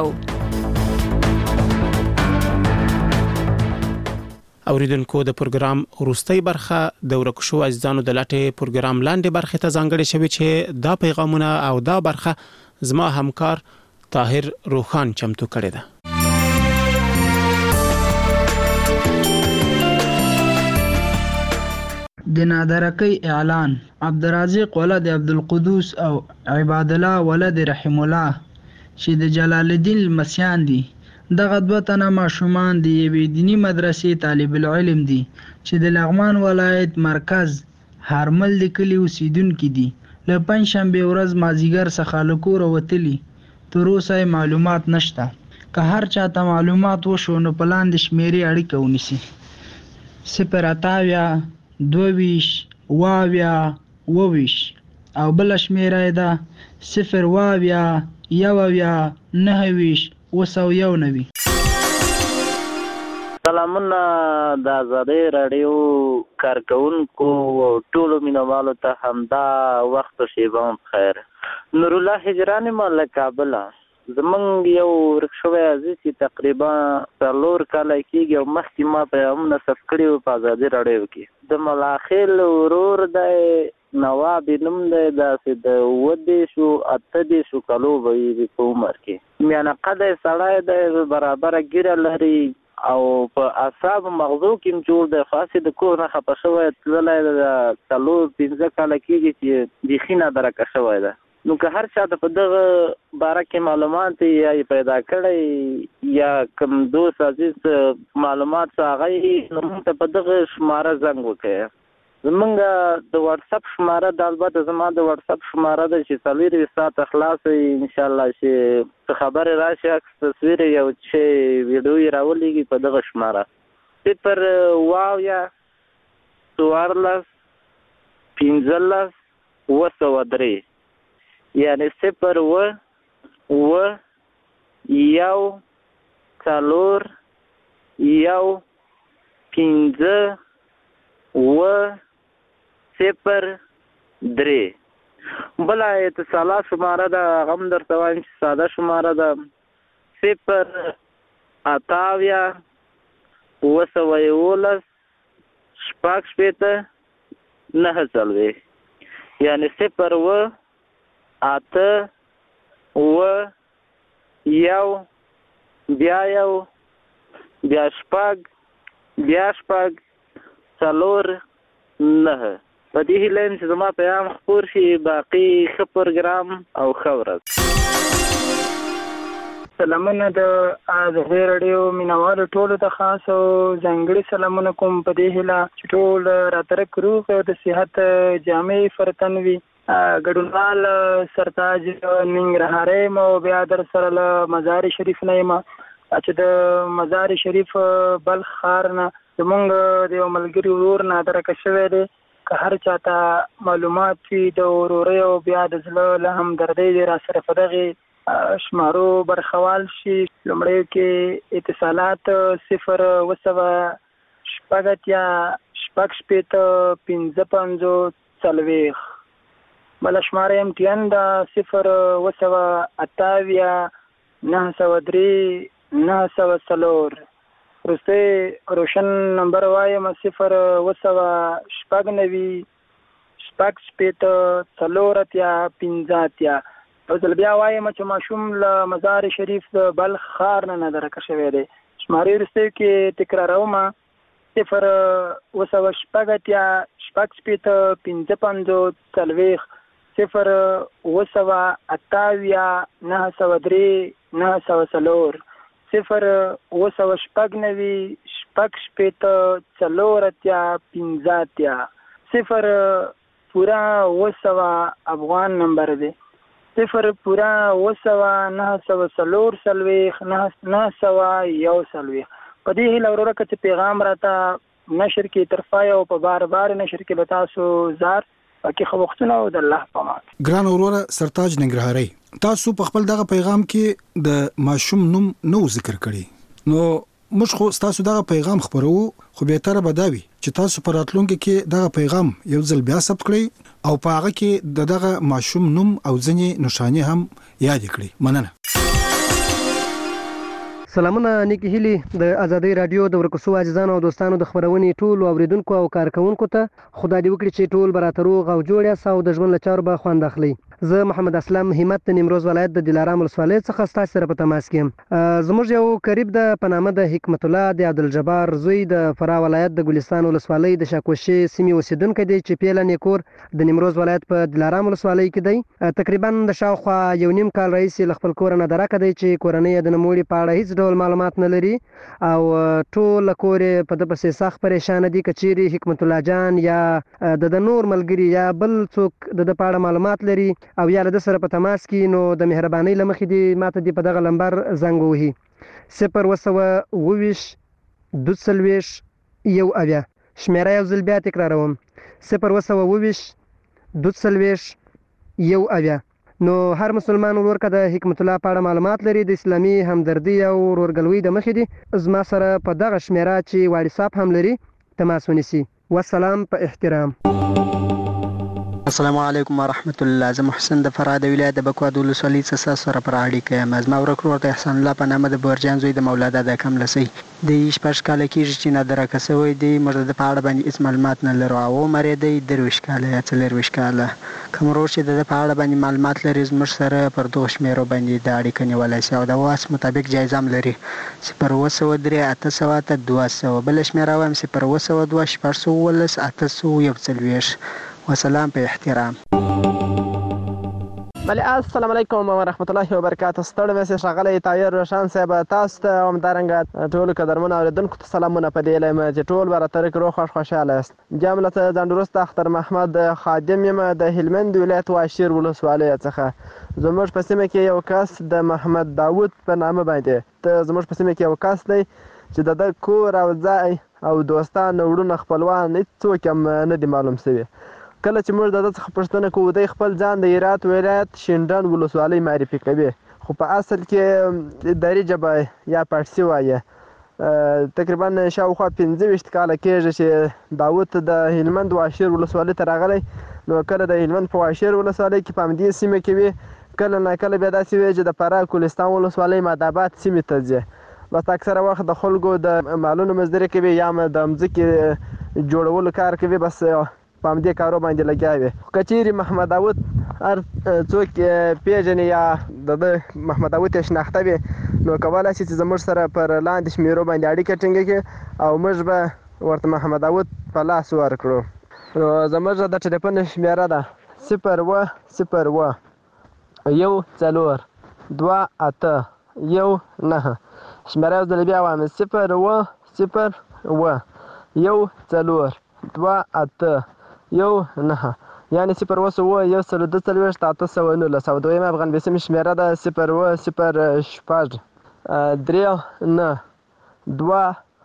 اوریدونکو د پروګرام وروستۍ برخه د ورکشو اجزانو د لاټه پروګرام لاندې برخه ته ځانګړې شوی چې دا پیغامونه او دا برخه زما همکار طاهر روخان چمتو کړی ده د نادرکی اعلان عبدالرزاق ولد عبدالقدوس او عباد الله ولد رحم الله چې د جلال الدین المسیان دي دغه دوه تنه ماشومان د یوې دینی مدرسې طالب العلم دي چې د لغمان ولایت مرکز هرمل د کلی اوسیدونکو دي له پنځ شنبه ورځ مازیګر څخه له کوره وتلي تر اوسه معلومات نشته که هر چاته معلومات وشو نو په لاندې شمیرې اړیکه ونیسي صفر اتاویا دوویش واویا وویش او بل شمیره ده صفر واویا یوویا نهویش وسو یو نوی سلامونه د آزادۍ راډیو کارکونکو ټولو مینوالو ته همدا وخت شیبه خیر. نور الله هجرانی ما له کابل. زمونږ یو ورک شوی عزیز چې تقریبا څلور کاله کېږي او مخکې ما په هم نصب کړي وو په آزادۍ راډیو کې. د ملاخیل ورور دی نواب نوم دی، داسې د اووه دېرشو اته دېرشو کالو به وي په عمر کې. میانه قده سړی دی، برابره ګیره لري او په اعصاب مغزو کې هم جوړ دی. خاصې د کور نه خفه شوی تللی د څلور پنځه کاله کېږي چې بیخي نادرکه شوی ده. نو که هر چا ته په دغه باره کې معلومات یا یې پیدا کړی یا کوم دوست عزیز معلومات څه هغه یې نو موږ ته په دغه شماره زنګ وکړئ. زمونږ د واتساپ شماره د البته زما د واتساپ شماره ده چې څلوېښت ساعته خلاص وي انشاءالله چې څه خبرې راشي عکس تصویر یو چې ویډیو یې راولېږي په دغه شماره صفر اویا څوارلس پنځلس اووه سوه درې یعنې صفر اووه اووه یو څلور یو پنځه اووه صفر درې. بله اتصالات شماره ده هغه هم درته وایم چې ساده شماره ده صفر اته اویا اووه سوه یولس شپږ شپېته نهه څلوېښت یعنې صفر اووه اته اووه یو بیا یو بیا شپږ بیا شپږ څلور نهه. په دې هیله یم چې زما پیغام خپور شي. باقي ښه پروګرام او ښه ورځ. سلامونه د آزادۍ راډیو مینوالو ټولو ته خاص او ځانګړي سلامونه کوم په دې هیله چې ټول راترک روغ او د صحت جامع فرتن وي. ګډونوال سرتاج ننګرهاری یم او بیا در سره له مزار شریف نه یم چې د مزار شریف بلخ ښار نه زمونږ د یو ملګري ورور نادرکه شوی دی. که هر چاته معلومات وي د ورورۍ او بیا د زړه له همدردۍ دی را سره په دغې شمارو برخوال شي. لومړیو کې اتصالات صفر اووه سوه شپږ اتیا شپږ شپېته پنځه پنځوس څلوېښت. بله شماره ایم ټي ان ده صفر اووه سوه اته اویا نهه سوه درې نهه سوه څلور. وروستی روشن نمبر وایم صفر اووه سوه شپږ نوي شپږ شپېته څلور اتیا پنځه اتیا. یو ځل بیا وایم چې ماشوم له مزار شریف د بلخ ښار نه نادرکه شوی دی. شمارې وروستیو کې تکراروم صفر اووه سوه شپږ اتیا شپږ شپېته پنځه پنځوس څلوېښت صفر اووه سوه اته اویا نهه سوه درې نهه سوه څلور صفر اووه سوه شپږ نوي شپږ شپېته څلور اتیا پنځه اتیا. صفر پورا اووه سوه افغان نمبر دی. صفر پورا اووه سوه نهه سوه څلور څلوېښت نهه سوه یو څلوېښت. په دې هیله وروره که چې پیغام راته نشر کې طرفای او په بار بار نشر کې به تاسو زار باقي خو وختونه او د الله په امان. ګران وروره سرتاج ننګرهاری، تاسو په خپل دغه پیغام کې د ماشوم نوم نو ذکر کړی، نو موږ خو تاسو دغه پیغام خبرو خو به تر بداوي چې تاسو پر راتلونکي کې دغه پیغام یو ځل بیا ثبت کړئ او په هغه کې د دغه ماشوم نوم او ځینې نښانې هم یاد کړئ. مننه. سلامونه نیکی هیلی د آزادۍ رادیو د ورکوسو عزیزانو او دوستانو د خبرونې ټولو اوریدونکو او کارکونکو ته خدای دې وکړي چې ټول به راته روغ او جوړ یاست او د ژوند له چارو به خوند اخلئ. زه محمد اسلام همت د نیمروز ولایت د دلارام ولسوالۍ څخه ستاسو سره په تماس کې یم. زموږ یو قریب د په نامه د حکمت الله د عبدالجبار زوی د فراه ولایت د ګلستان ولسوالۍ د شاکوشي سیمې اوسیدونکی دی چې پیله نیکور د نیمروز ولایت په دلارام ولسوالۍ کې دی. تقریبا د شاوخوا یو نیم کال راهیسې له خپل کوره نادرکه دی چې کورنۍ یې د نوموړي په اړه هیڅ ډول معلومات نه لري او ټول کور یې په ده پسې سخت پریشانه دي. که چیرې حکمت الله جان یا د د نور ملګري یا بل څوک د ده په اړه معلومات لري او یا له ده سره په تماس کې، نو د مهربانۍ له مخې دې ماته دې په دغه لمبر زنګ ووهي صفر اووه سوه اووه ویشت دوه څلوېښت یو اویا. شمېره یو ځل بیا تکراروم صفر اووه سوه اووه ویشت دوه څلوېښت یو اویا. نو هر مسلمان ورور که د حکمت الله په اړه معلومات لري د اسلامي همدردي او ورورګلوۍ د مخې دي زما سره په دغه شمیره چې واټساپ هم لري تماس ونیسي. والسلام په احترام. السلام علیکم ورحمت الله. زه محسن د فراه د ولایت د بکوا د ولسوالۍ څخه سره پر اړیکه یم. زما ورور ورور د احسان الله په نامه د بورجان زوی د مولا دادا کملسی د شپږ کاله کېږي چې نادرکه سوی دی. موږ د په اړه باندې هېڅ معلومات نه لرو. او عمر یې دی درویشت کاله یا څلرویشت کاله. کوم ورور چې د ده په اړه باندې معلومات لري زموږ سره پر دغو شمېرو باندې د اړیکه نیولی شي او د واس مطابق جایزه هم لري. صفر اوه سوه درې اته سوه اته دوه سوه. بله شمېره وایم صفر اوه سوه دوه شپږ سوه اوولس اته سوه یو څلوېښت. وسلام په احترام. بله السلام علیکم ورحمت الله وبرکاته. ستړی مې ښاغلی طاهر روشن صاحب تاسو ته همدارنګه ټولو قدرمنو اورېدونکو ته سلامونه په دې یم چې ټول به راته روغ خوښ خوشحاله یاست. بیا هم له ځان وروسته اختر محمد خادم یم د هلمند ولایت واشیر ولسوالۍ څخه. زموږ په سیمه کې یو کس د محمد داود په نامه باندې ته زموږ په سیمه کې یو کس دی چې د ده کور او ځای او دوستان وروڼه خپلوان هېڅوک هم نه دي معلوم شوي. کله چې موږ د ده څخه پوښتنه کوو دی خپل ځان د هرات ولایت شینډنډ ولسوالۍ معرفي کوي خو په اصل کې دري ژبه یا پارسي وایي. تقریبا شاوخوا پنځه ویشت کاله کېږي چې داود د هلمند واشیر ولسوالۍ ته راغلی. نو کله د هلمند په واشیر ولسوالۍ کې په همدې سیمه کې وي کله ناکله بیا داسې وي چې د فراه کولستان ولسوالۍ ماداباد سیمې ته ځي. بس اکثره وخت د خلکو د مالونو مزدوري کوي یا هم د مځکې جوړولو کار کوي. بس په همدې کارو باندې لګیا وي. که چیرې محمد داود هر څوک پیژني یا د ده محمد داود یې شناخته وي نو کولی شي چې زموږ سره پر لاندې شمېرو باندې اړیکه ټینګه کړي او موږ به ورته محمد داود په لاس ورکړو. نو زموږ د ټلیفون شمېره ده صفر اوه صفر اوه یو څلور دوه اته یو نهه. شمېره یو ځل بیا وایم صفر اوه صفر اوه یو څلور دوه اته یو نهه یعنې صفر اوه سوه یو سل دوه څلوېښت اته سوه نولس. او دویمه افغان بیسیم شمېره ده صفر اوه صفر شپږ درې نه دوه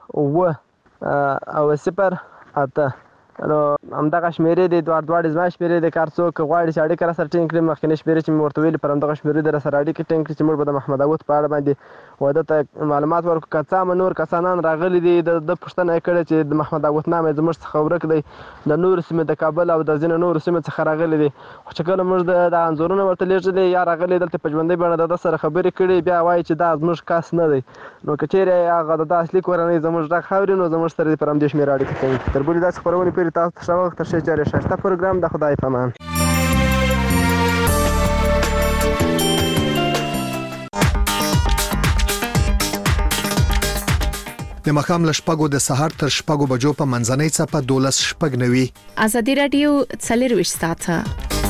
اوه او صفر اته. نو همدغه شمېرې دي دواړه دواړې زما شمېرې دي. که هر څوک غواړي چې اړیکه راسره ټینګ کړي مخکینۍ شمېرې چې مې ورته ویلي پر همدغه شمېرې دې راسره اړیکه ټینګ کړي چې موږ به د محمد داود په اړه باندې و ده ته معلومات ورکړو. که څه هم نور کسانان راغلي دي د ده پوښتنه یې کړې چې د محمد داود نام یې زموږ څخه ورک دی د نورو سیمې د کابل او د ځینو نورو سیمو څخه راغلي دي. خو چې کله موږ د انځورونه ورته لیږلي یا راغلي دلته په ژوندۍ بڼه د ده سره خبرې کړي بیا وایي چې دا زموږ کس نه دی. نو که چیرې هغه د ده اصلي کورنۍ زموږ غږ اوري نو زموږ سره دې پر همدې شمېره اړیکه کوي. تر بلې داسې خپرونې پورې تاسو ته ښه وخت. تر ښې چارې ښایسته پروګرام د خدای په امان. د ماښام له شپږو د سهار تر شپږو بجو په منځنۍ څپه دولس شپږ نوي. ازادي راډیو څلرویشت ساعته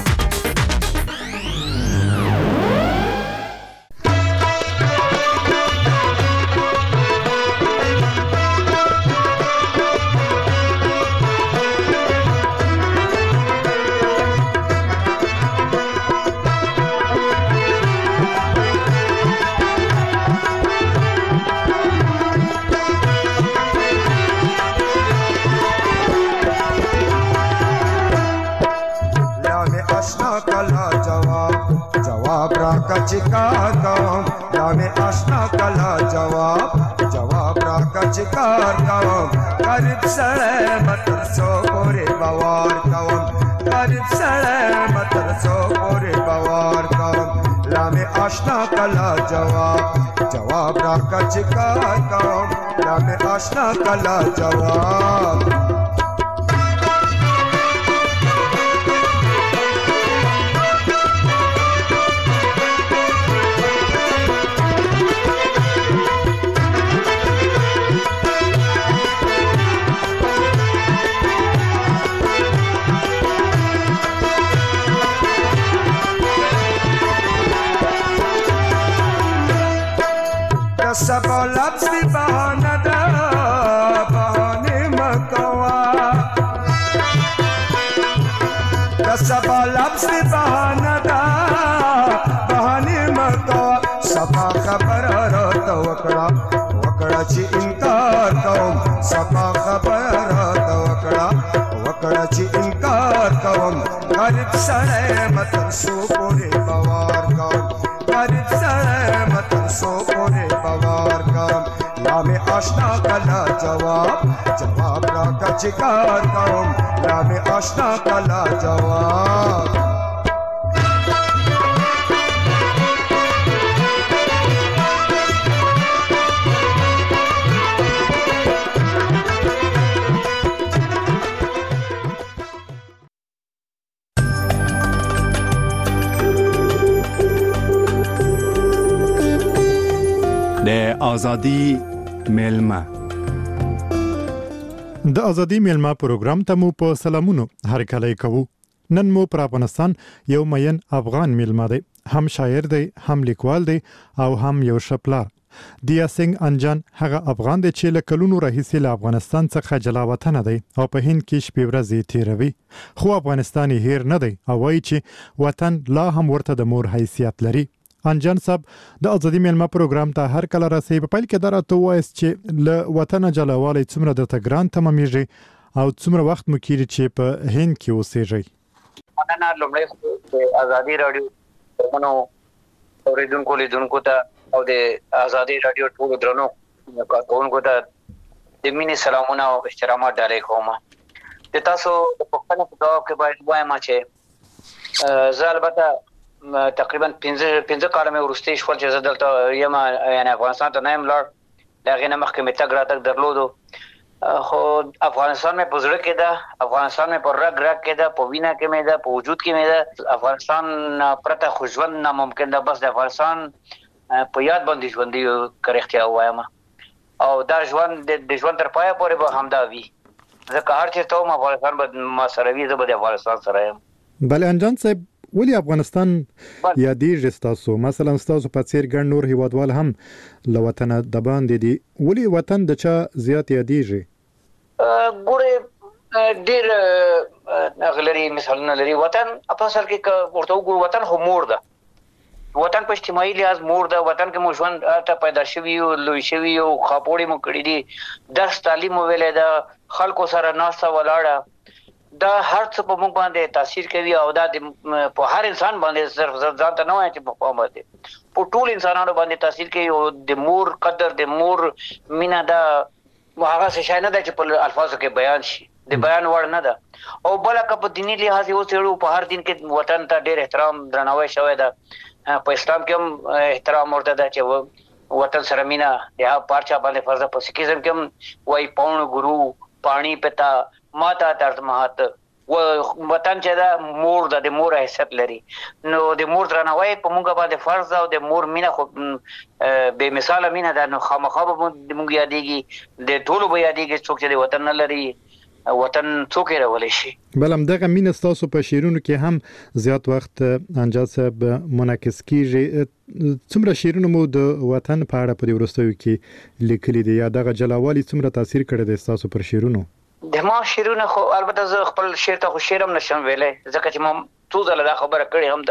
चिकार काम यामे आशना कला जवाब जवाब राका चिकार काम गरीब सड़े मतर सो गोरे बवार काम गरीब सड़े मतर सो गोरे बवार काम लामे आशना कला जवाब जवाब राका चिकार काम लामे आशना कला जवाब. सब लफ्ज़ भी बहाना दा बहाने मकवा सब लफ्ज़ भी बहाना दा बहाने मकवा सफा खबर तो वकड़ा वकड़ा ची इनकार कौम सफा खबर तो वकड़ा वकड़ा ची इनकार کار کوم غریب سړی متر سو پورې باور کوم غریب سړی متر سو پورې باور کوم لا می آشنا کلا جواب جواب راکړه چې کار کوم لا می آشنا کلا جواب د ازادي میلمه د ازادي میلمه پروګرام ته مو په سلامونو هر کله کوو. نن مو پر افغانستان یو مین افغان میلمه دی، هم شاعر دی، هم لیکوال دی او هم یو شپلار. دیا سنگ انجان هغه افغان دی چې له کلونو راهیسې له افغانستان څخه جلا وطن دی او په هند کې شپې ورځې تیروي، خو افغانستان هیر نه دی او وایي چې وطن لا هم ورته د مور حیثیت لري. انجان صاحب د ازادي میلمه پروګرام ته هر کله راسي. په پیل کې دا راته وایست چې له وطن جلاوالی څومره درته ګران تمامېږي او څومره وخت مو کېږي چې په هند کې اوسېږئ؟ مننه. لومړی خو د ازادي راډیو منو اورېدونکو لیدونکو ته او د ازادي راډیو ټولو درنو کارکوونکو ته د مینې سلامونه او احترامات ډالۍ کوم. د تاسو د پوښتنې په ځواب کې باید وایم چې زه البته تقریبا پنځه پنځه کاله مې وروسته شول چې زه دلته یم، یعنی افغانستان ته نه یم لاړ. د هغې نه مخکې مې تګ راتګ درلودو، خو افغانستان مې په زړه کې ده، افغانستان مې په رګ رګ کې ده، په وینه کې مې ده، په وجود کې مې ده. افغانستان پرته خو ژوند ناممکن ده. بس د افغانستان په یاد باندې ژوندي که رښتیا ووایم، او دا ژوند د ژوند تر پایه پورې به همدا وي. زه که هر چېرته وم افغانستان به ما سره وي، زه به د افغانستان سره یم. بله انجان صاحب، ولی افغانستان یادېږي ستاسو؟ مثلا ستاسو په څېر ګڼ نور هیوادوال هم له وطنه د باندې دي، ولې وطن د چا زیات یادېږي؟ ګورې ډېر هغه لري، مثالونه لري. وطن په اصل کې که ورته وګورو، وطن خو مور ده. وطن په اجتماعي لحاظ مور ده. وطن کې مو ژوند ته پیدا شوي یو، لوی شوي یو، خاپوړې مو کړي دي، درس تعلیم مو ویلی ده، خلکو سره ناسته ولاړه، دا هر څه په موږ باندې تاثیر کوي. او دا په هر انسان باندې، صرف ځان ته نه وایم چې په قوم باندې، په ټول انسانانو باندې تاثیر کوي. او د مور قدر، د مور مینه، دا هغه څه شی نه ده چې په الفاظو کې بیان شي، د بیان وړ نه ده. او بله که په دیني لحاظ یې وڅېړو، په هر دین کې وطن ته ډېر احترام درناوی شوی ده. په اسلام کې هم احترام ورته ده چې وطن سره مینه د هغه پارچا باندې فرض ده. په سکیزم کې هم وایي پاون ګرو پاڼي پتا ماتا ترت مهات، و وطن چې دا مور ده، د مور حیثیت لري. نو د مور درناوی په موږ باندې فرض ده، او د مور مینه خو بې مثاله مینه ده. نو خامخا به موږ یادېږي، د ټولو به یادېږي. څوک چې د وطن نه لري، وطن څوک یې راولی شي؟ بل همدغه مینه ستاسو په شعرونو کې هم زیات وخت انجان صاحب منعکس کیږي. څومره شعرونه مو د وطن په اړه په دې وروستیو کې لیکلي دي، یا دغه جلاوالي څومره تاثیر کړی دی ستاسو پر شعرونو؟ د ما شعرونه خو البته زه خپل شعر ته خو شعر هم نشم ویلی، ځکه چې ما څو ځله دا خبره کړې هم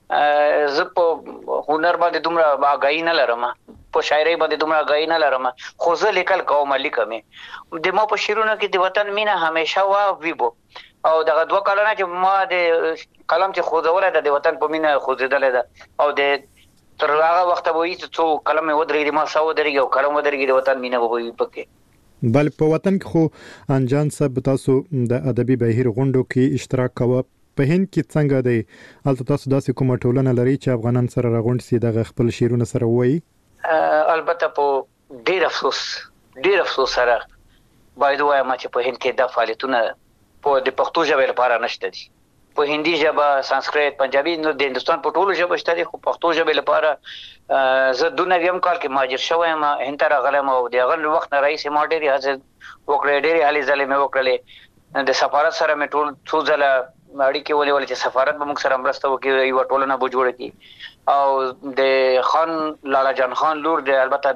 ده. زه په هنر باندې دومره آګاهي نه لرم، په شاعرۍ باندې دومره آګاهي نه لرم، خو زه لیکل کوم، لیکم. د ما په شعرونو کې د وطن مینه همیشه وه، وي به. او دغه دوه کاله نه چې ما د قلم چې خوځولی ده، د وطن په مینه خوځېدلی ده. او د تر هغه وخته به وي چې څو قلم مې ودرېږي، ما ساه ودرېږي او قلم ودرېږي، د وطن مینه به وي پکې. بل په وطن کې خو انجان صاحب تاسو د ادبي بهیر غونډو کې اشتراک کوه. په هند کې څنګه دی؟ هلته تاسو داسې کومه ټولنه لرئ چې افغانان سره راغونډ سي، دغه خپل شعرونه سره ووایي؟ البته په ډېر افسوس ډېر افسوس سره باید ووایم چې په هند کې دا فعالیتونه په د پښتو ژبې لپاره نشته دي. په هندي ژبه، سانسکریت، پنجابي، نو د هندوستان په ټولو ژبو شته دي، خو پښتو ژبې لپاره زه دوه نویم کال کې مهاجر شوی یم، هند ته راغلی یم. او د هغه وخت نه راهیسې ما ډېرې هڅې وکړې، ډېرې هلې ځلې مې وکړلې. د سفارت سره مې ټول څو ځله اړیکې ونیولې چې سفارت به موږ سره مرسته وکړي، یوه ټولنه به جوړه کړي. او د خان لالا جان خان لور، د البته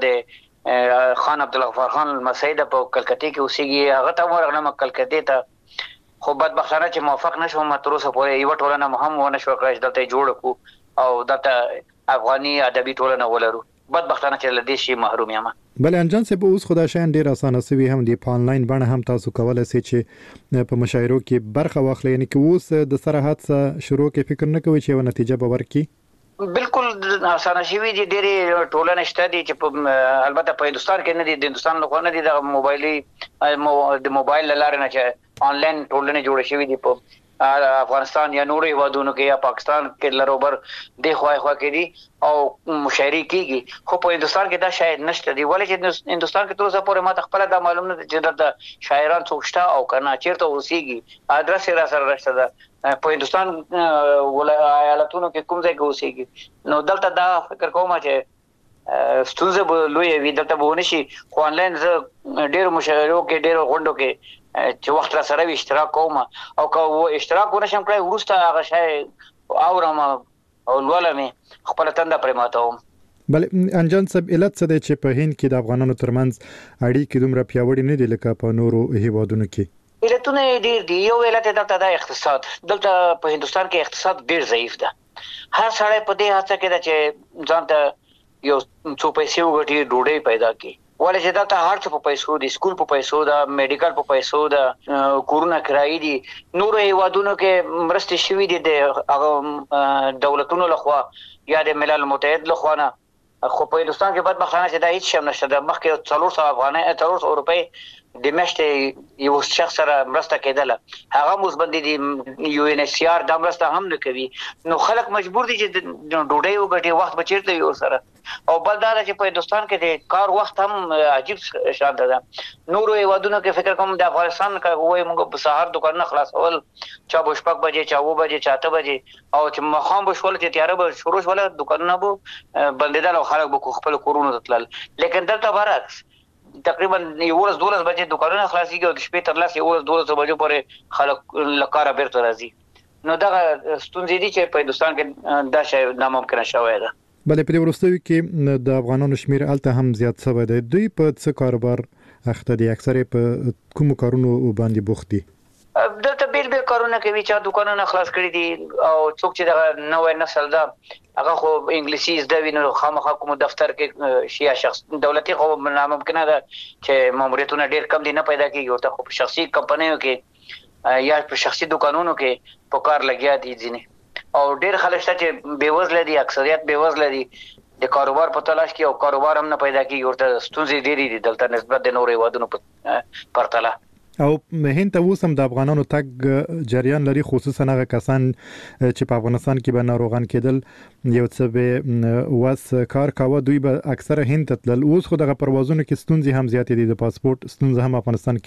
د خان عبدالغفار خان لمسی ده، په کلکتې کې اوسېږي. هغه ته ورغلم کلکتې ته، خو بدبختانه چې موفق نشوم، تر اوسه پورې یوه ټولنه مو هم ونه شوه کړی چې دلته یې جوړه کړو او دلته افغاني ادبي ټولنه ولرو. بدبختانه چې له دې شي محروم یم. بل انجان سه به اوس خدای شان ډیر اسانه سوي هم دی په انلاین باندې هم تاسو کولای شئ چې په مشاعرو کې برخه واخلئ یعنی کې اوس د سره حادثه شروع کې فکر نه کوي چې یو نتیجه به ورکړي. بالکل اسانه شوی دي ډېری ټولنه شته دي چې البته په هندستان کې نه دي د هندستان له خوا نه دي د موبایلي د موبایل لاره نه چې انلاین ټولنه جوړ شوی دي په افغانستان یا نورو هیوادونو کې یا پاکستان کې لروبر د خوای خوا کې دي او مشاعري کیږي خو په هندستان کې دا شاید نشته دی ولې چې هندستان کې تر اوسه پورې ما خپل دا معلوم نه چې د شاعران څوک شته او کنه چیرته اوسېږي ادرس یې را سره راشته ده په هندستان ایالتونو کې کوم ځای کې اوسېږي نو دلته دا فکر کوم چې ستونزه به لوی وي دلته به ونشي خو انلاین زه ډېر مشاعرو کې ډېر غونډو کې چې وخت را سره اشتراک کوم او که اشتراک ونشم کړی ورسته هغه شای اورم او لولم خپل تنده پرې ماتوم. بل انجان صاحب علت څه دی چې په هند کې د افغانانو ترمنځ اړیکې دومره پیاوړې نه دي لکه په نورو هیوادونو کې؟ علتونه ډېر دي. یو علت دلته د اقتصاد دلته په هندستان کې اقتصاد ډېر ضعیف ده. هر سړی په دې هڅه کې ده چې ځان ته یو څو پیسې وګټي ډوډۍ پیدا کړي ولې چې دلته هر څه په پیسو دي سکول په پیسو ده میډیکل په پیسو ده کورونه کرایي دي نورو هیوادونو کې مرستې شوي دي د دولتونو لخوا یا د ملل متحد لخوا نه خو په هندستان کې بدبختانه چې دا هیڅ شی نشته د مخکې څلور سوه افغانۍ څلور سوه روپۍ د میاشتې یو شخص سره مرسته کېدله هغه موږ باندې د یو ان ایچ سی آر د مرسته هم نه کوي نو خلک مجبور دي چې ډوډۍ وګټي وخت به چیرته یو سره او بل دا چې په هندستان کې د کار وخت هم عجیب شان ده نورو هیوادونو کې فکر کوم د افغانستان کې وایي موږ په سهار دکانونه خلاصول چا به شپږ بجې چا اووه بجې چا اته بجې او چې ماښام به شول چې تیاره به شروع شوله دکانونه به بندېدل او خلک به خپل کورونو ته تلل لیکن دلته برعکس تقریبا یولس دولس بجې دکانونه خلاصېږي او د شپې تر لس یولس دولس بجو پورې خلک له کاره بیرته راځي نو دغه ستونزې دي چې په هندستان کې دا شی ناممکنه شوی ده. بلې په وروستیو کې د افغانانو شمیر الته هم زیات شوی دی دوی په څه کاروبار اخته دي اکثره په کوم کارونو باندې بوخت دي؟ دلته بیل بیل کارونه کوي چې دکانونه خلاص کړي دي او څوک چې دغه نوې نسل ده هغه خو انګلیسي زده وي نو خامخا کوم دفتر کې شیا شخص دولتي خو ناممکنه ده چې ماموریتونه ډیر کم دي نه پیدا کیږي او ته خو په شخصي کمپنیو کې یا په شخصي دکانونو کې په کار لګیا دي ځینې او ډیر خلک چې بیوزله دي اکثریت بیوزله دي د کاروبار په تلاش کې او کاروبار هم نه پیدا کیږي ورته ستونزې ډېرې دي دلته نسبت د نورو هیوادونو په پرتله او هند ته اوس هم د افغانانو تګ جریان لري خصوصا هغه کسان چې په افغانستان کې به ناروغان کېدل یو څه به واس کار کاوه دوی به اکثره هند ته تلل اوس خو دغه پروازونو کې ستونزې هم زیاتې دي د پاسپورت ستونزه هم افغانستان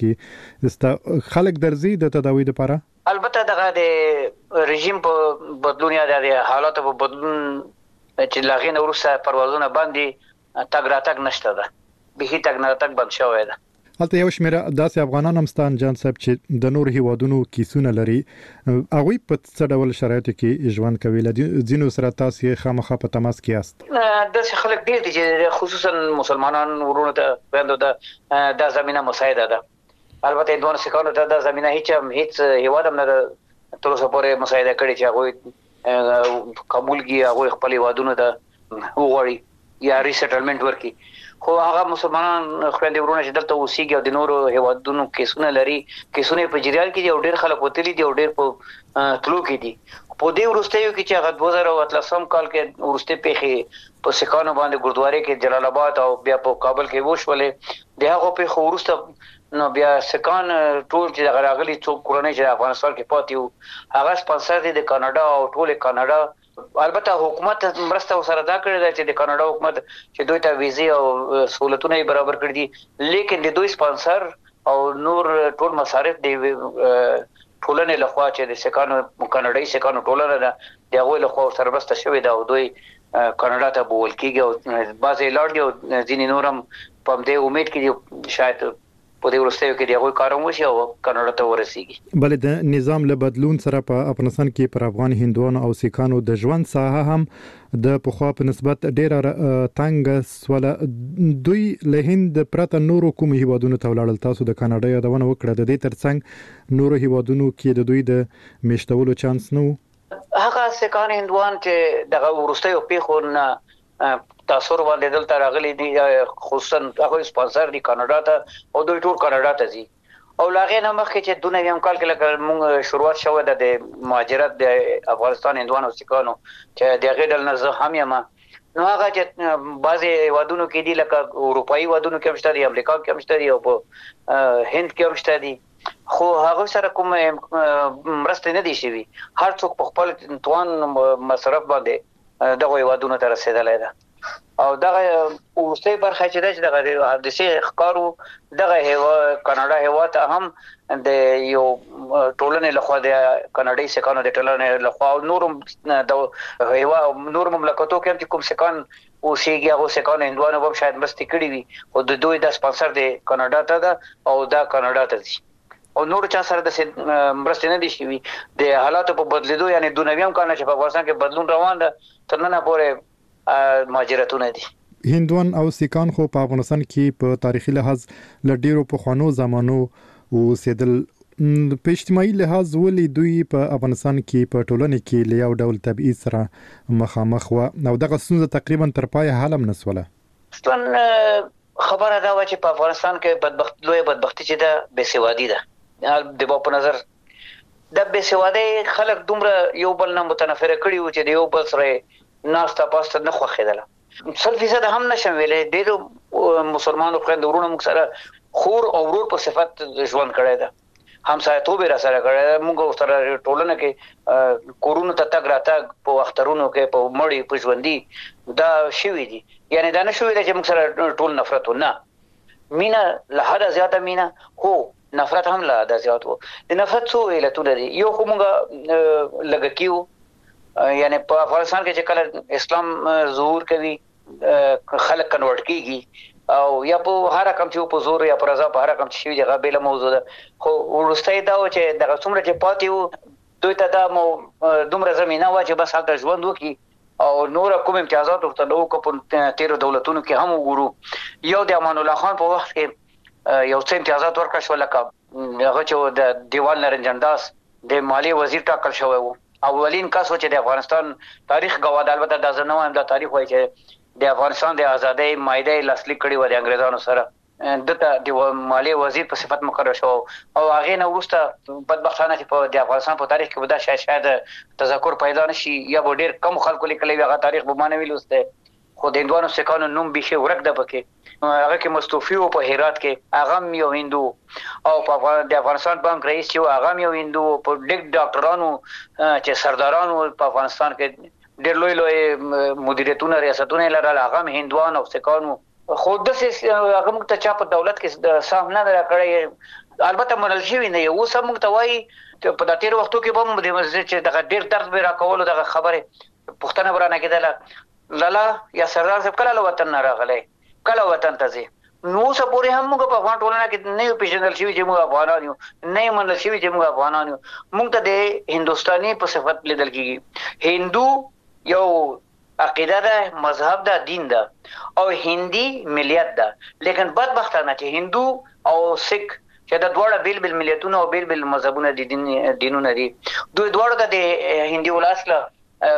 کې خلک درځي د تداوی لپاره البته دغه د رژیم په بدلون یا د حالات په بدلون چې لاغین وروسته پروازونه باندې تګ راتګ نشته ده به هیڅ تګ نه تګ بند شوی ده. هلته یو شمېر داسې افغانان هم ستان جان صاحب چې د نور هیوادونو کیسونه لري هغوی په څه ډول شرایطو کې ژوند کوي ځینو سره تاسو خامخا په تماس کې یاست؟ داسې خلک ډېر دي چې خصوصا مسلمانان ورونو ته خویندو ته دا زمینه مساعده ده البته دوه سکانو ته دا زمینه هیڅ هیڅ هیواد هم نه تر اوسه پورې مساعده کړې چې هغوی قبول کړي هغوی خپل هیوادونو ته وغواړي یا ریسټلمنټ ورکړي خو هغه مسلمانان خويندې ورونه چې دلته اوسېږي او د نورو هیوادونو کیسونه لري کیسونه په جریان کې دي او ډېر خلک وتلي دي او ډېر په تلو کې دي په دې وروستیو کې چې هغه دوه زره اتلسم کال کې وروستي پیښې په سکانو باندې ګردواري کې جلال آباد او بیا په کابل کې وشولې د هغه په وروسته نو بیا سکان ټول چې راغلي څو کورنۍ چې افغانستان کې پاتې وو هغه سپانسر دي د کاناډا او ټول کاناډا البته حکومت مرسته سره دا کړی دی چې د کاناډا حکومت چې دوی ته ویزې او سہولتونه برابر کړی دي لیکن د دوی سپانسر او نور ټول مصارف دی ټولنې لخوا چې د سکانو کاناډایي سکانو ټولنه ده د هغوی لخوا سره مرسته شوې ده او دوی کاناډا ته بوول کېږي او بعضې لاړ دي او ځینې نور هم په همدې امید کې دي شاید په دې وروستیو کې د هغوی کار هم وشي او کاناډا ته ورسېږي. بلې د نظام له بدلون سره په افغانستان کې پر افغان هندوانو او سیکانو د ژوند ساحه هم د پخوا په نسبت ډېره تنګه سوله دوی له هند پرته نورو کوم هیوادونو ته ولاړل تاسو د کاناډا یادونه وکړه د دې ترڅنګ نورو هیوادونو کې د دوی د میشتولو چانس نه و؟ هغه سیکان هندوان چې دغه وروستیو پیښو نه تاثر باندې دلته راغلي دي خصوصا هغه سپانسر دي کاناډا ته او دوی ټول کاناډا ته ځي او لاغې نه مخکې چې دونه یم کال کې لکه موږ شروعات شوه د مهاجرت د افغانستان هندوانو سیکانو چې د غېډل نه زه هم یم نو هغه چې بعضې هیوادونو کې دي لکه اروپایي هیوادونو کې هم شته دي امریکا کې هم شته دي او په هند کې هم شته دي خو هغه سره کوم مرستې نه دي شوي هر څوک په خپل توان مصرف باندې دغه هیوادونو ته رسېدلی ده او دغه اوسې برخه چې د دغه حادثې ښکارو دغه هوا کاناډا هیواد هم د یو ټولنې لخوا د کاناډي سکانو د ټولنې لخوا او نور د هوا نور مملکتو کې چې کوم سکان اوسېږي هغه سکان هندوانو هم شاید مرستې کړي وي خو د دوی د سپانسر د کاناډا ته ده او دا کاناډا ته ځي او نور چا سره د مرستې نه دي شوي د حالاتو په بدلیدو یعنی دونویم کال چې په افغانستان کې بدلون روان ده تر ننه پورې مهاجرتونه دي هندوان او سیکان خو په افغانستان کې په تاریخي لحاظ ل ډیرو په خوانو زمانو اوسېدل په اجتماعي لحاظ ولې دوی په افغانستان کې په ټولنه کې له یو ډول تبعیض سره مخامخ و او دغه ستونزه تقریبا تر پای حل هم نسوله ستون خبره دا و چې په افغانستان کې بدبخت لوی بدبختی چې ده بېسوادي ده د په نظر د بېسوادي خلک دومره یو بل نه متنفره کړي و چې د یو بل سره ناسته پاسته نه خوښېدله سل فیصد هم نشم ویلې ډېرو مسلمانو خویندو ورونو موږ سره خور او ورور په صفت ژوند کړی ده همسایه‌توب یې راسره کړی ده موږ ورسره ټولنه کې کورونو ته تګ راتګ په اخترونو کې په مړي په ژوندي دا شوي دي یعنی دا نه شوي ده چې موږ سره ټول نفرت و نه مینه له حده زیاته مینه هو نفرت هم له حده زیات و د نفرت څو علتونه دي یو خو موږ لږه کیو یعنی په افغانستان کې چې کله اسلام ظهور کوي خلک کنورټ کیږي او یا په هر رقم چې په زور یا په رضا په هر رقم چې شي هغه بیل موضوع ده خو ورستۍ دا و چې دغه څومره چې پاتې وو دوی ته دا مو دومره زمينه و چې بس هلته ژوند وکړي او نور کوم امتیازات ورته نو کو په تیرو دولتونو کې هم وګورو یو د امان الله خان په وخت کې یو څه امتیازات ورکړل شو لکه هغه چې د دیوال نرنجن داس د مالی وزیر ټاکل شوی وو اولین کس و چې د افغانستان تاریخ غواړي البته دا زنه وایم دا تاریخ وایي چې د افغانستان د ازادۍ مایده لاسلیک کړي و د انګريزانو سره دته د مالی وزیر په صفت مقرر شو او هغه نو وروسته بدبختانه چې په د افغانستان په تاریخ کې ودا شاید شاید تذکر پیدا نشي یا به ډیر کم خلکو لیکلي هغه تاریخ به مانوي لسته خو د هندوانو سکانو نوم به ورک ده پکې هغه کې مستوفي او په هرات کې هغه یو هندو او په د افغانستان بانک رئیس یو هغه یو هندو په ډیک ډاکټرانو چې سردارانو په افغانستان کې ډېر لوی لوی مدیریتونه ریاستونه لرل هغه هندوان او سکانو خو د هغه موږ ته چا په دولت کې سهم نه راکړی البته منل شوی نه یو سم موږ ته وایي په د تیر وختو کې به د مسجد چې دغه ډېر درد به راکولو دغه خبره پښتنه ورانه کېدله لالا یا سردار صاحب کله وطن نه راغلی کله وطن ته ځي نو څه پورې هم موږ په افغان ټولنه کې نه پیژندل شوي چې موږ افغانان یو نه منل شوي چې موږ افغانان یو موږ ته د هندوستاني په صفت لیدل کېږي هندو یو عقیده ده مذهب ده دین ده او هندي ملیت ده لیکن بدبختانه چې هندو او سکھ چې د دواړه بیل بیل ملیتونه او بیل بیل مذهبونه دي دینونه دي دوی دواړه د هندي ولس له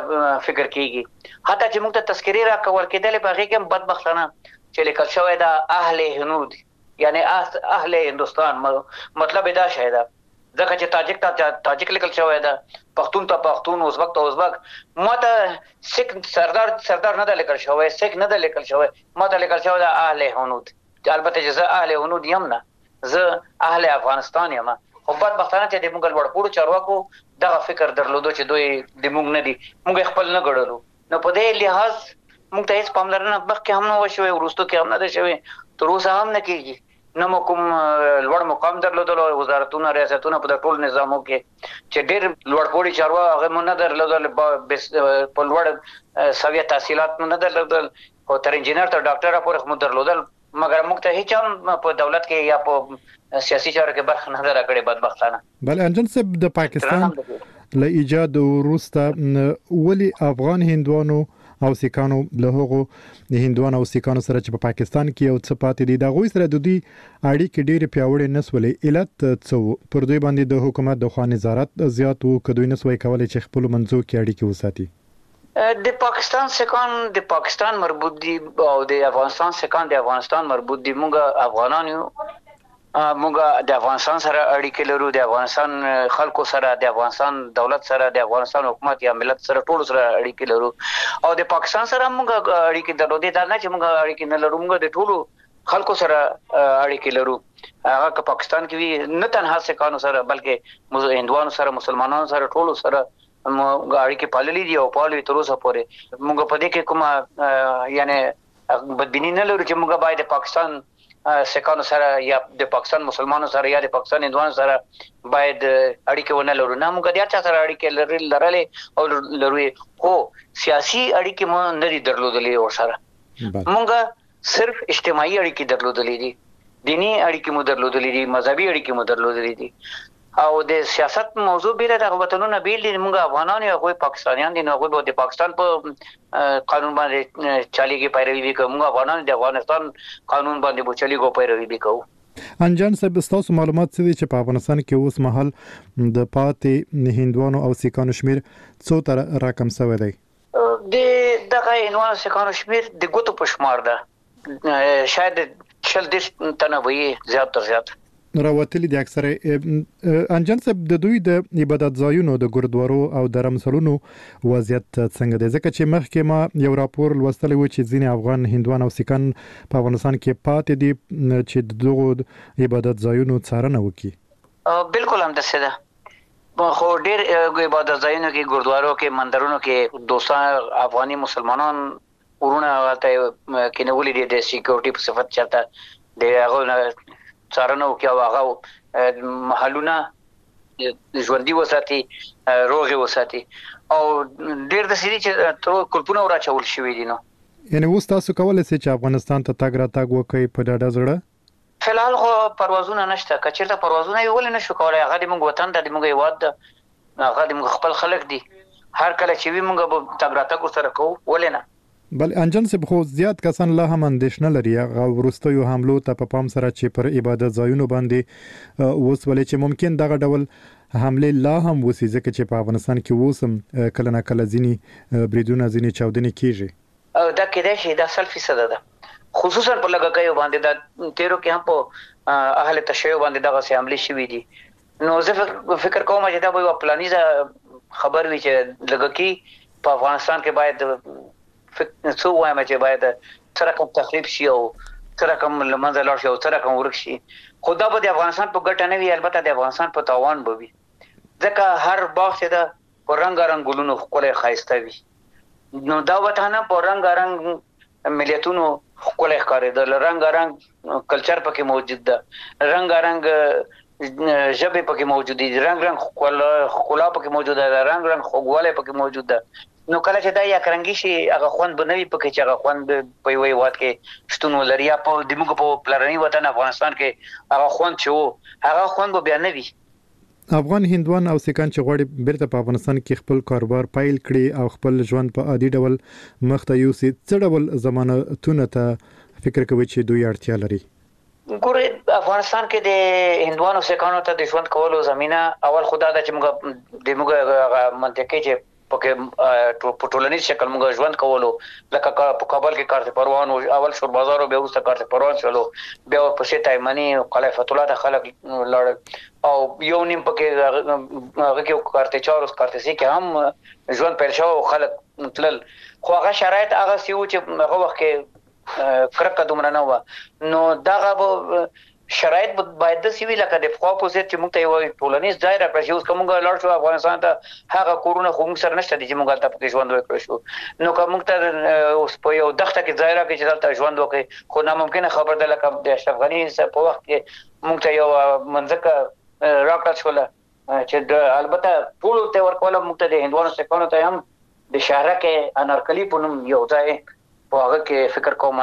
فکر کیږي حتی چې موږ ته تذکری را کول کېدل په هغه کې بدبختانه چې لیکل شوی دا اهل هنود یعنی اهل هندوستان مطلب دا شاید ځکه چې تاجک ته تاجک لیکل شوی دا پښتون ته پښتون ازبک ته ازبک ماته سکھ سردار سردار نه د لیکل شوی سکھ نه د لیکل شوی ماته لیکل شوی دا اهل هنود البته چې زه اهل هنود یم نه زه اهل افغانستان یم خو بدبختانه چې د موږ لوړپوړو چارواکو دغه فکر درلودو چې دوی د موږ نه دي موږ خپل نه ګړلو نو په دې لحاظ موږ ته هیڅ پاملرنه مخکې هم نه وشوي وروسته کې هم نه ده شوي تر اوسه هم نه کېږي نه مو کوم لوړ مقام درلودلو وزارتونه ریاستونه په ټول نظامو کې چې ډېر لوړپوړي چارواکي هغه مو نه درلودل په لوړ سویه تحصیلات نه درلودل او تر انجینر تر ډاکټر پورې مو درلودل مګر موږ ته هیڅ هم په دولت کې یا په سیاسي چارو کې برخه نه درکړې بدبختانه بل انجن صاحب د پاکستان له ایجاد وروسته ولی افغان هندوانو او سیکانو له هغو د هندوانو او سیکانو سره چې په پاکستان کې یو څه پاتې دي د غوي سره د دوی اړیکې ډېرې پیاوړې نسولې علت څه پر دوی باندې د حکومت د خوا نظارت زیات وو کدوې نسوي کولای چې خپل منځو کې اړیکې وساتي د پاکستان سکان د پاکستان مربوط دي او د افغانستان سکان د افغانستان مربوط دي. موږ افغانان یو، موږ د افغانستان سره اړیکې لرو، د افغانستان خلکو سره، د افغانستان دولت سره، د افغانستان حکومت یا ملت سره ټول سره اړیکې لرو. او د پاکستان سره موږ اړیکې درلودې، دا نه چې موږ اړیکې نه لرو، موږ د ټولو خلکو سره اړیکې لرو. هغه که پاکستان کې وي، نه تنها سکانو سره بلکې هندوانو سره، مسلمانانو سره، ټولو سره موږ اړیکې پاللې دي او پالو تر اوسه پورې. موږ په دې کې کومه یعنی بدبینی نه لرو چې موږ باید د پاکستان سکانو سره یا د پاکستان مسلمانانو سره یا د پاکستان هندوانو سره باید اړیکې ونه لرو. نه، موږ د هر چا سره اړیکې لرلې او لرو، خو سیاسي اړیکې مو نه دي درلودلې ورسره. موږ صرف اجتماعي اړیکې درلودلې دي، دینی اړیکې مو درلودلې دي، مذهبي اړیکې مو درلودلې دي. او د سیاست موضوع بیره د وطنونو بیل دي. موږ افغانان یو، هغه پاکستانیان دي، نو هغه د پاکستان په قانون باندې چاليږي پیروي وکړو. موږ افغانان د افغانستان قانون باندې په چاليګو پیروي وکړو. انجان صاحب، تاسو معلومات څه دي چې په افغانستان کې اوس مهال د پاتې هندوانو او سیکانو شمیر څو تر رقم شوی دی؟ د دغه هندوانو سیکانو شمیر د ګوتو په شمار ده، شاید شل دیش تنه وي، زیات تر زیات راوتلی د اکثره. انجان صاحب، د دوی د عبادت ځایونو د ګوردوارو او د رمسلونو وضعیت څنګه دی؟ ځکه چې مخکې ما یو راپور لوستلی و چې ځینې افغان هندوان او سیکان په افغانستان کې پاتې دي چې د دغو عبادت ځایونو څارنه وکړي. بالکل همداسې ده، خو ډېر عبادت ځایونو کې، ګوردوارو کې، مندرونو کې دوستان افغاني مسلمانان ورونه ته کېنولي دي د سکیورټي په صفت چاته د هغه څارنه وکړي او هغه محلونه ژوندي وساتي، روغ وساتي. او ډېر د سړي چې تر کلپونه وراچول شوي دي. نو یعنی اوس تاسو کولی شئ چې افغانستان ته تګ راتګ وکړئ په ډاډه زړه؟ فلحال خو پروازونه نشته. که چېرته پروازونه یې ولې نشو کولی، هغه د موږ وطن ده، د موږ هېواد ده، هغه د موږ خپل خلک دي. هر کله چې وي موږ به تګ راتګ ورسره کوو، ولې نه؟ بل انجن صاحب، خو زیات کسان لا هم اندېښنه لري هغه وروستیو حملو ته په پام سره چې پر عبادت ځایونو باندې اوس ولې چې ممکن دغه ډول حمله لا هم وسی، ځکه چې په افغانستان کې اوس کله نه کله ځینی بریدونه، ځینی چاودنې کیږي. او دا کېدای شي دا سل فیصد ده، خصوصا په لګکایو باندې. دا تیرو کې هم په اهل تشیع باندې دغه سي حمله شوې دي. نو زه فکر کوم چې دا به یو پلانیزه خبر وي چې لګکی په افغانستان کې باید څو وایم چې باید سره کوم تخریب شي او سره کوم لمنځه لاړ شي او سره کوم ورک شي. خو دا به د افغانستان په ګټه نه وي، البته د افغانستان په تاوان به وي، ځکه هر باغ چې دا په رنګارنګ ګلونو ښکلی ښایسته وي، نو دا وطن په رنګارنګ ملیتونو ښکلی ښکارېدل، رنګارنګ کلچر پکې موجود ده، رنګارنګ ژبې پکې موجود دي، رنګ رنګ ښکلا پکې موجوده ده، رنګ رنګ خوږوالی پکې موجود ده. نو کله چې دا یا کرنګي شي، هغه خوند به نه وي پکې چې هغه خوند په یوه هېواد کې شتون ولري، یا په د موږ په پلرني وطن افغانستان کې هغه خوند چې و هغه خوند به بیا نه وي. افغان هندوان او سیکان چې غواړي بیرته په افغانستان کې خپل کاروبار پیل کړي او خپل ژوند په عادي ډول مخ ته یوسي، څه ډول ضمانتونه ته فکر کوي چې دوی اړتیا لري؟ ګورې، افغانستان کې د هندوانو سیکانو ته د ژوند کولو زمینه اول خدا ده چې موږ د موږ منطقې چې پکې په ټولنیز شکل موږ ژوند کولو، لکه په کابل کې کارت پروان اول شور بازار او بیا وروسته کارت پروان شولو، بیا ورپسې تایمني او قلعه فتح الله ته خلک لاړل، او یو نیم پکې هغه کې کارت چار او کارت سي کې هم ژوند پیل شو او خلک تلل. خو هغه شرایط هغه سیو چې هغه وخت کې کرکه دومره نه و. نو دغه شرایط باید د سیوی لکه د خوا په ضد چې موږ ته یو ټولنیز ځای راکړی شي. اوس که موږ لاړ شو افغانستان ته، هغه کورونه خو موږ سره نشته دي چې موږ هلته پکې ژوند وکړی شو. نو که موږ ته اوس په یو دښته کې ځای راکړي چې دلته ژوند وکړي، خو ناممکنه خبر ده، لکه د اشرف غني په وخت کې موږ ته یو منځکه راکړل شوله چې البته ټولو ته ورکوله، موږ ته د هندوانو سیکانو ته هم د شهرک انارکلي په نوم یو ځای په هغه کې فکر کوم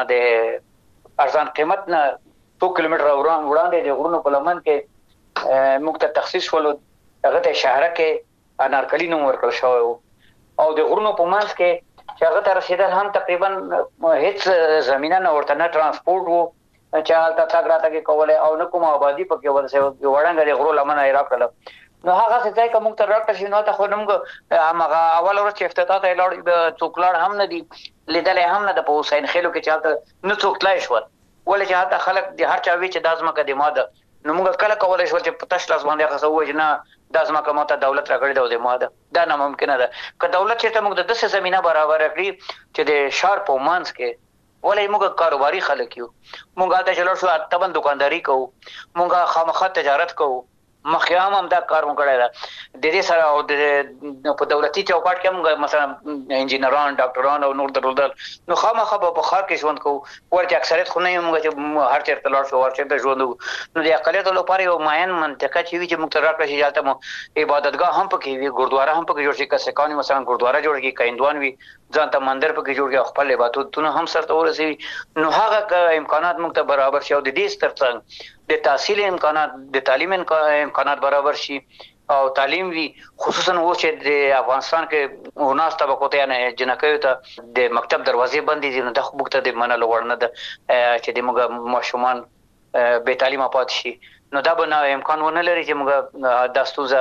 د ارزان قیمت نه څو کیلومتره وړاندې د غرونو په لمن کې موږ ته تخصیص شولو، هغه ته شهرک انارکلي نوم ورکړل شوی و. او د غرونو په منځ کې چې هغه ته رسېدل هم تقریبا هیڅ زمینه نه ورته، نه ترانسپورټ و چې هلته تګ راتګ یې کولی، او نه کومه آبادي پکې ورسې، یو وړنګه د غرو لمنه یې راکړله. نو هغه څه ځای کوم تر راکړ شي نو ته خو موږ هغه اول ورځ چې افتتاح ته لاړ څوک لاړ هم نه دي لیدل هم نه د حسین خېلو کې چاته نو څوک تلای شو ولې چې هغه خلک د هر چا وی چې د ازمکه د ماده نو موږ کله کولای شو چې پتاش لاس باندې هغه سوې نه د ازمکه ماته دولت راکړي د ماده دا نه ممکن ده که دولت چې موږ د دسه زمينه برابر کړی چې د شهر په مانس کې ولې موږ کاروباري خلک یو موږ ته چلو شو تبن دکانداری کوو موږ خامخا تجارت کوو مخیام هم دا کار وکړای دا د دې سره او د په دولتي چوکاټ کې موږ مثلا انجینران ډاکټران او نور درول نو خامخا په بخار کې ژوند کوو ورته اکثریت خو نه موږ چې هر چیرته لاړ شو ورته د ژوند نو د اقلیت لپاره یو معین منطقه چې وي چې موږ تر راکړی چې حالت مو عبادتګاه هم پکې وي ګردواره هم پکې جوړ شي که سکاني مثلا ګردواره جوړ کی کیندوان وي ځان ته مندر پکې جوړ کی خپل عبادتونه هم سره ورسي نو هغه امکانات موږ ته برابر شي او د دې سترڅنګ د تحصیل امکانات د تعلیم امکانات برابر شي او تعلیم وی خصوصا و چې د افغانستان کې وناس طبقو ته نه جنکیو ته د مکتب دروازې بندې دي نو د خو د منلو وړ نه ده چې د موږ ماشومان به تعلیمه پات شي نو دا به نه امکان ونه لري چې موږ د ستوزه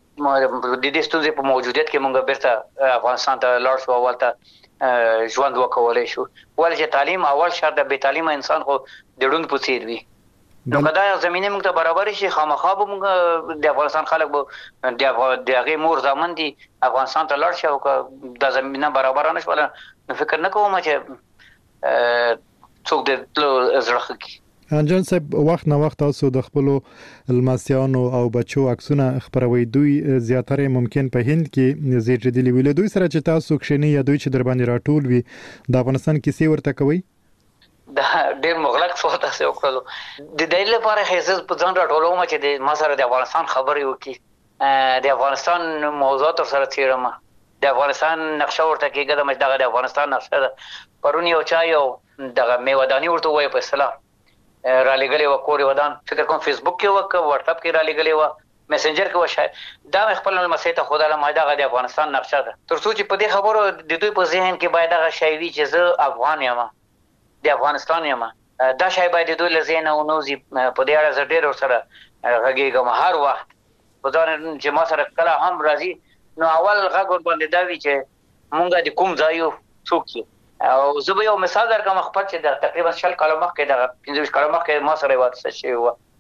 د دې ستوزه په موجودیت کې موږ بیرته افغانستان ته لاړ شو اولته ژوند وکولای شو ول چې تعلیم اول شرط د به تعلیمه انسان خو د ډون په څیر وي نو کدا زمينه موږ ته برابر شي خامخا به موږ د افغانستان خلک به د هغه مور ځامن دي افغانستان ته لاړ شي او د زمينه برابر نه شول نو فکر نه کوم چې څوک د زړه کې انجن صاحب وخت نه وخت تاسو د خپل الماسیانو او بچو عکسونه خبروي دوی زیاتره ممکن په هند کې زیاتېدلی ویل دوی سره چې تاسو کښنی یا دوی چې در باندې راټول وي د افغانستان کیسې ورته کوي دا ډېر مغلق سوال تاسو وکړلو د دې لپاره هیڅ په ځان راټولوم چې د ما سره د افغانستان خبرې وکړي د افغانستان موضوعات سره تیرمه د افغانستان نقشه ورته کېږي د مجدغه د افغانستان نقشه ده پرونی او چا یو دغه میودانی ورته وای په اصطلاح را لګلې و کوري ودان فکر کوم فیسبوک کې وک واتس اپ کې را لګلې و میسنجر کې و شاید دا خپل مسې ته خدای له ماده د افغانستان نقشه ده تر څو چې په دې خبرو د دوی په ذهن کې باید هغه شی وي چې زه افغان یم د افغانستان یم دا شی باید دوی لزین او نوزي په دې اړه ډېر سره غږیږم هر وخت په ځان چې ما سره کله هم راځي نو اول غږ ور باندې دا وی چې مونږه د کوم ځایو څوک او زه به یو مثال درکوم خپل چې د تقریبا شل کاله مخکې د پنځه کاله مخکې ما سره واده شوی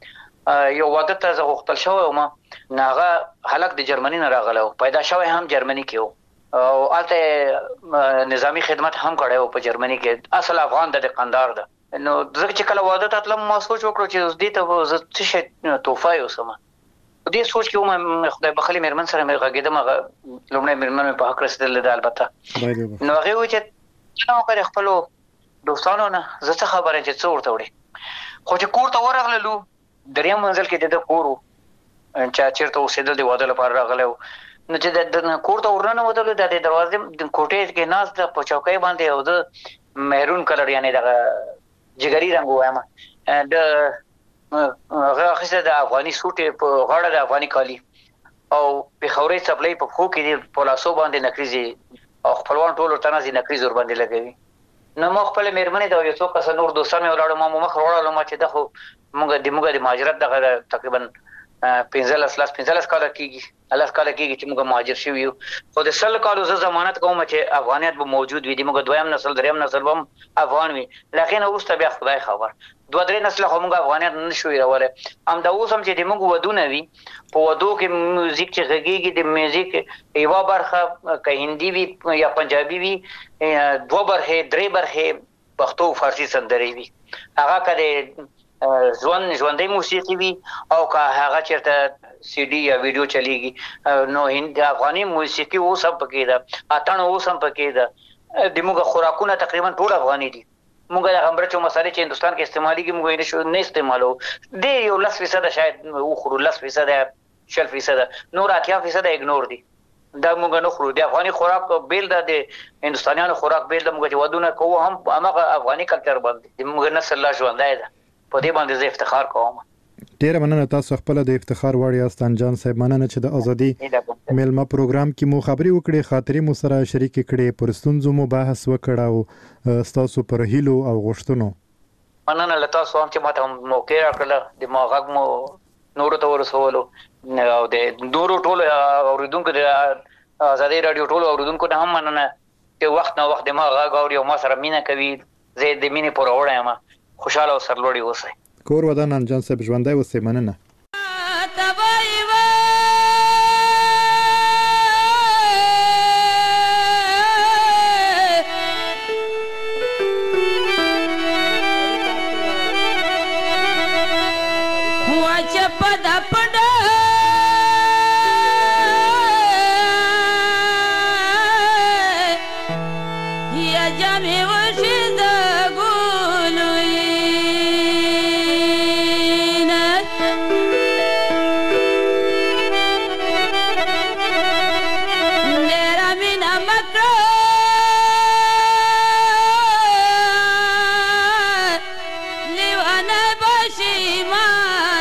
و یو واده ته زه غوښتل شوی و ما ناغه هلک د جرمني نه راغله پیدا شوی هم جرمني کې و او البته نظامی خدمت هم کړو په جرمني کې اصل افغان د قندار ده نو ځکه چې کله واده ته تلم ما سوچ وکړو چې دې ته زه څه شي توفه یو سم دې سوچ کې ما خدای بخلي مېرمن سره مې غږیدم لومړی مېرمن په حق رسیدل ده البته نو هغه و چې نو کړ خپل دوستانو نه زه څه خبره چې څو ورته وړي خو چې کور ته ورغللو دریم منزل کې د کورو چې چیرته اوسېدل دی واده لپاره راغلو نو چې د کور ته ورننه ودل د دروازې د کوټې کې ناز د پچوکۍ باندې او د مهرون کلر یعنی د جګری رنگ وایم د هغه خسته د افغاني سوټ په غاړه د افغاني کالی او په خوري چپلې په خو کې په لاسو باندې نکریزي او خپلوان ټول ورته نازي نکریز ور باندې لګوي نو مخ خپل مېرمنې دا یو څو کس نور دوستان مې ولاړو ما مخ وړاله ما چې دغه موږ د موږ د مهاجرت دغه تقریبا پنځه لاس لاس پنځه لاس کال کېږي الله کال کېږي چې موږ مهاجر شوی یو خو د سل کالو زه ضمانت کوم چې افغانیت به موجود وي د موږ دویم نسل دریم نسل هم افغان وي لکه اوس ته بیا خدای خبر دوه درې نسل خو موږ افغانیت نشو راوړل ام دا اوس هم چې د موږ ودونه وي په ودو کې موزیک چې غږیږي د میوزیک یو برخه که هندي وي یا پنجابي وي دوه برخه درې برخه پښتو فارسی سندري وي هغه کله ځوان ژوندۍ موسیقي وي او که هغه چیرته سی ډي یا ویډیو چلیږي نو هند افغاني موسیقي اوس هم پکې ده اتڼ اوس هم پکې ده د موږ خوراکونه تقریبا ټول افغاني دي موږ د همبرچو مسالې چې هندستان کې استعماليږي موږ یې نشو نه استعمالو د یو لس فیصد شاید وخورو لس فیصد شل فیصد نور اتیا فیصد اګنور دي دا موږ نه خورو د افغاني خوراک بیل ده د هندستانیانو خوراک بیل ده موږ چې ودونه کوو هم هغه افغاني کلچر باندې موږ نسل لا ژوندای ده په دې باندې زه افتخار کوم ډیر مننه تاسو خپل د افتخار وړ یاست انجان صاحب مننه چې د ازادي میلمه پروګرام کې مو خبري وکړې خاطرې مو سره شریک کړې پر ستونزو مو بحث وکړ او تاسو پر هیلو او غوښتنو مننه له تاسو هم چې ماته موقع راکړه د ما غږ مو نور ته ورسولو او د نورو ټولو اوریدونکو د ازادي رادیو ټولو اوریدونکو ته هم مننه چې وخت نه وخت ما غاغ اوري او ما سره مینه کوي. زه د مینې پر وړه یم. خوشاله او سرلوړي اوسئ. کور ودان انجان صاحب ژوندۍ اوسئ. مننه.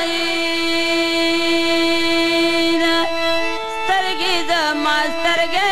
Start again,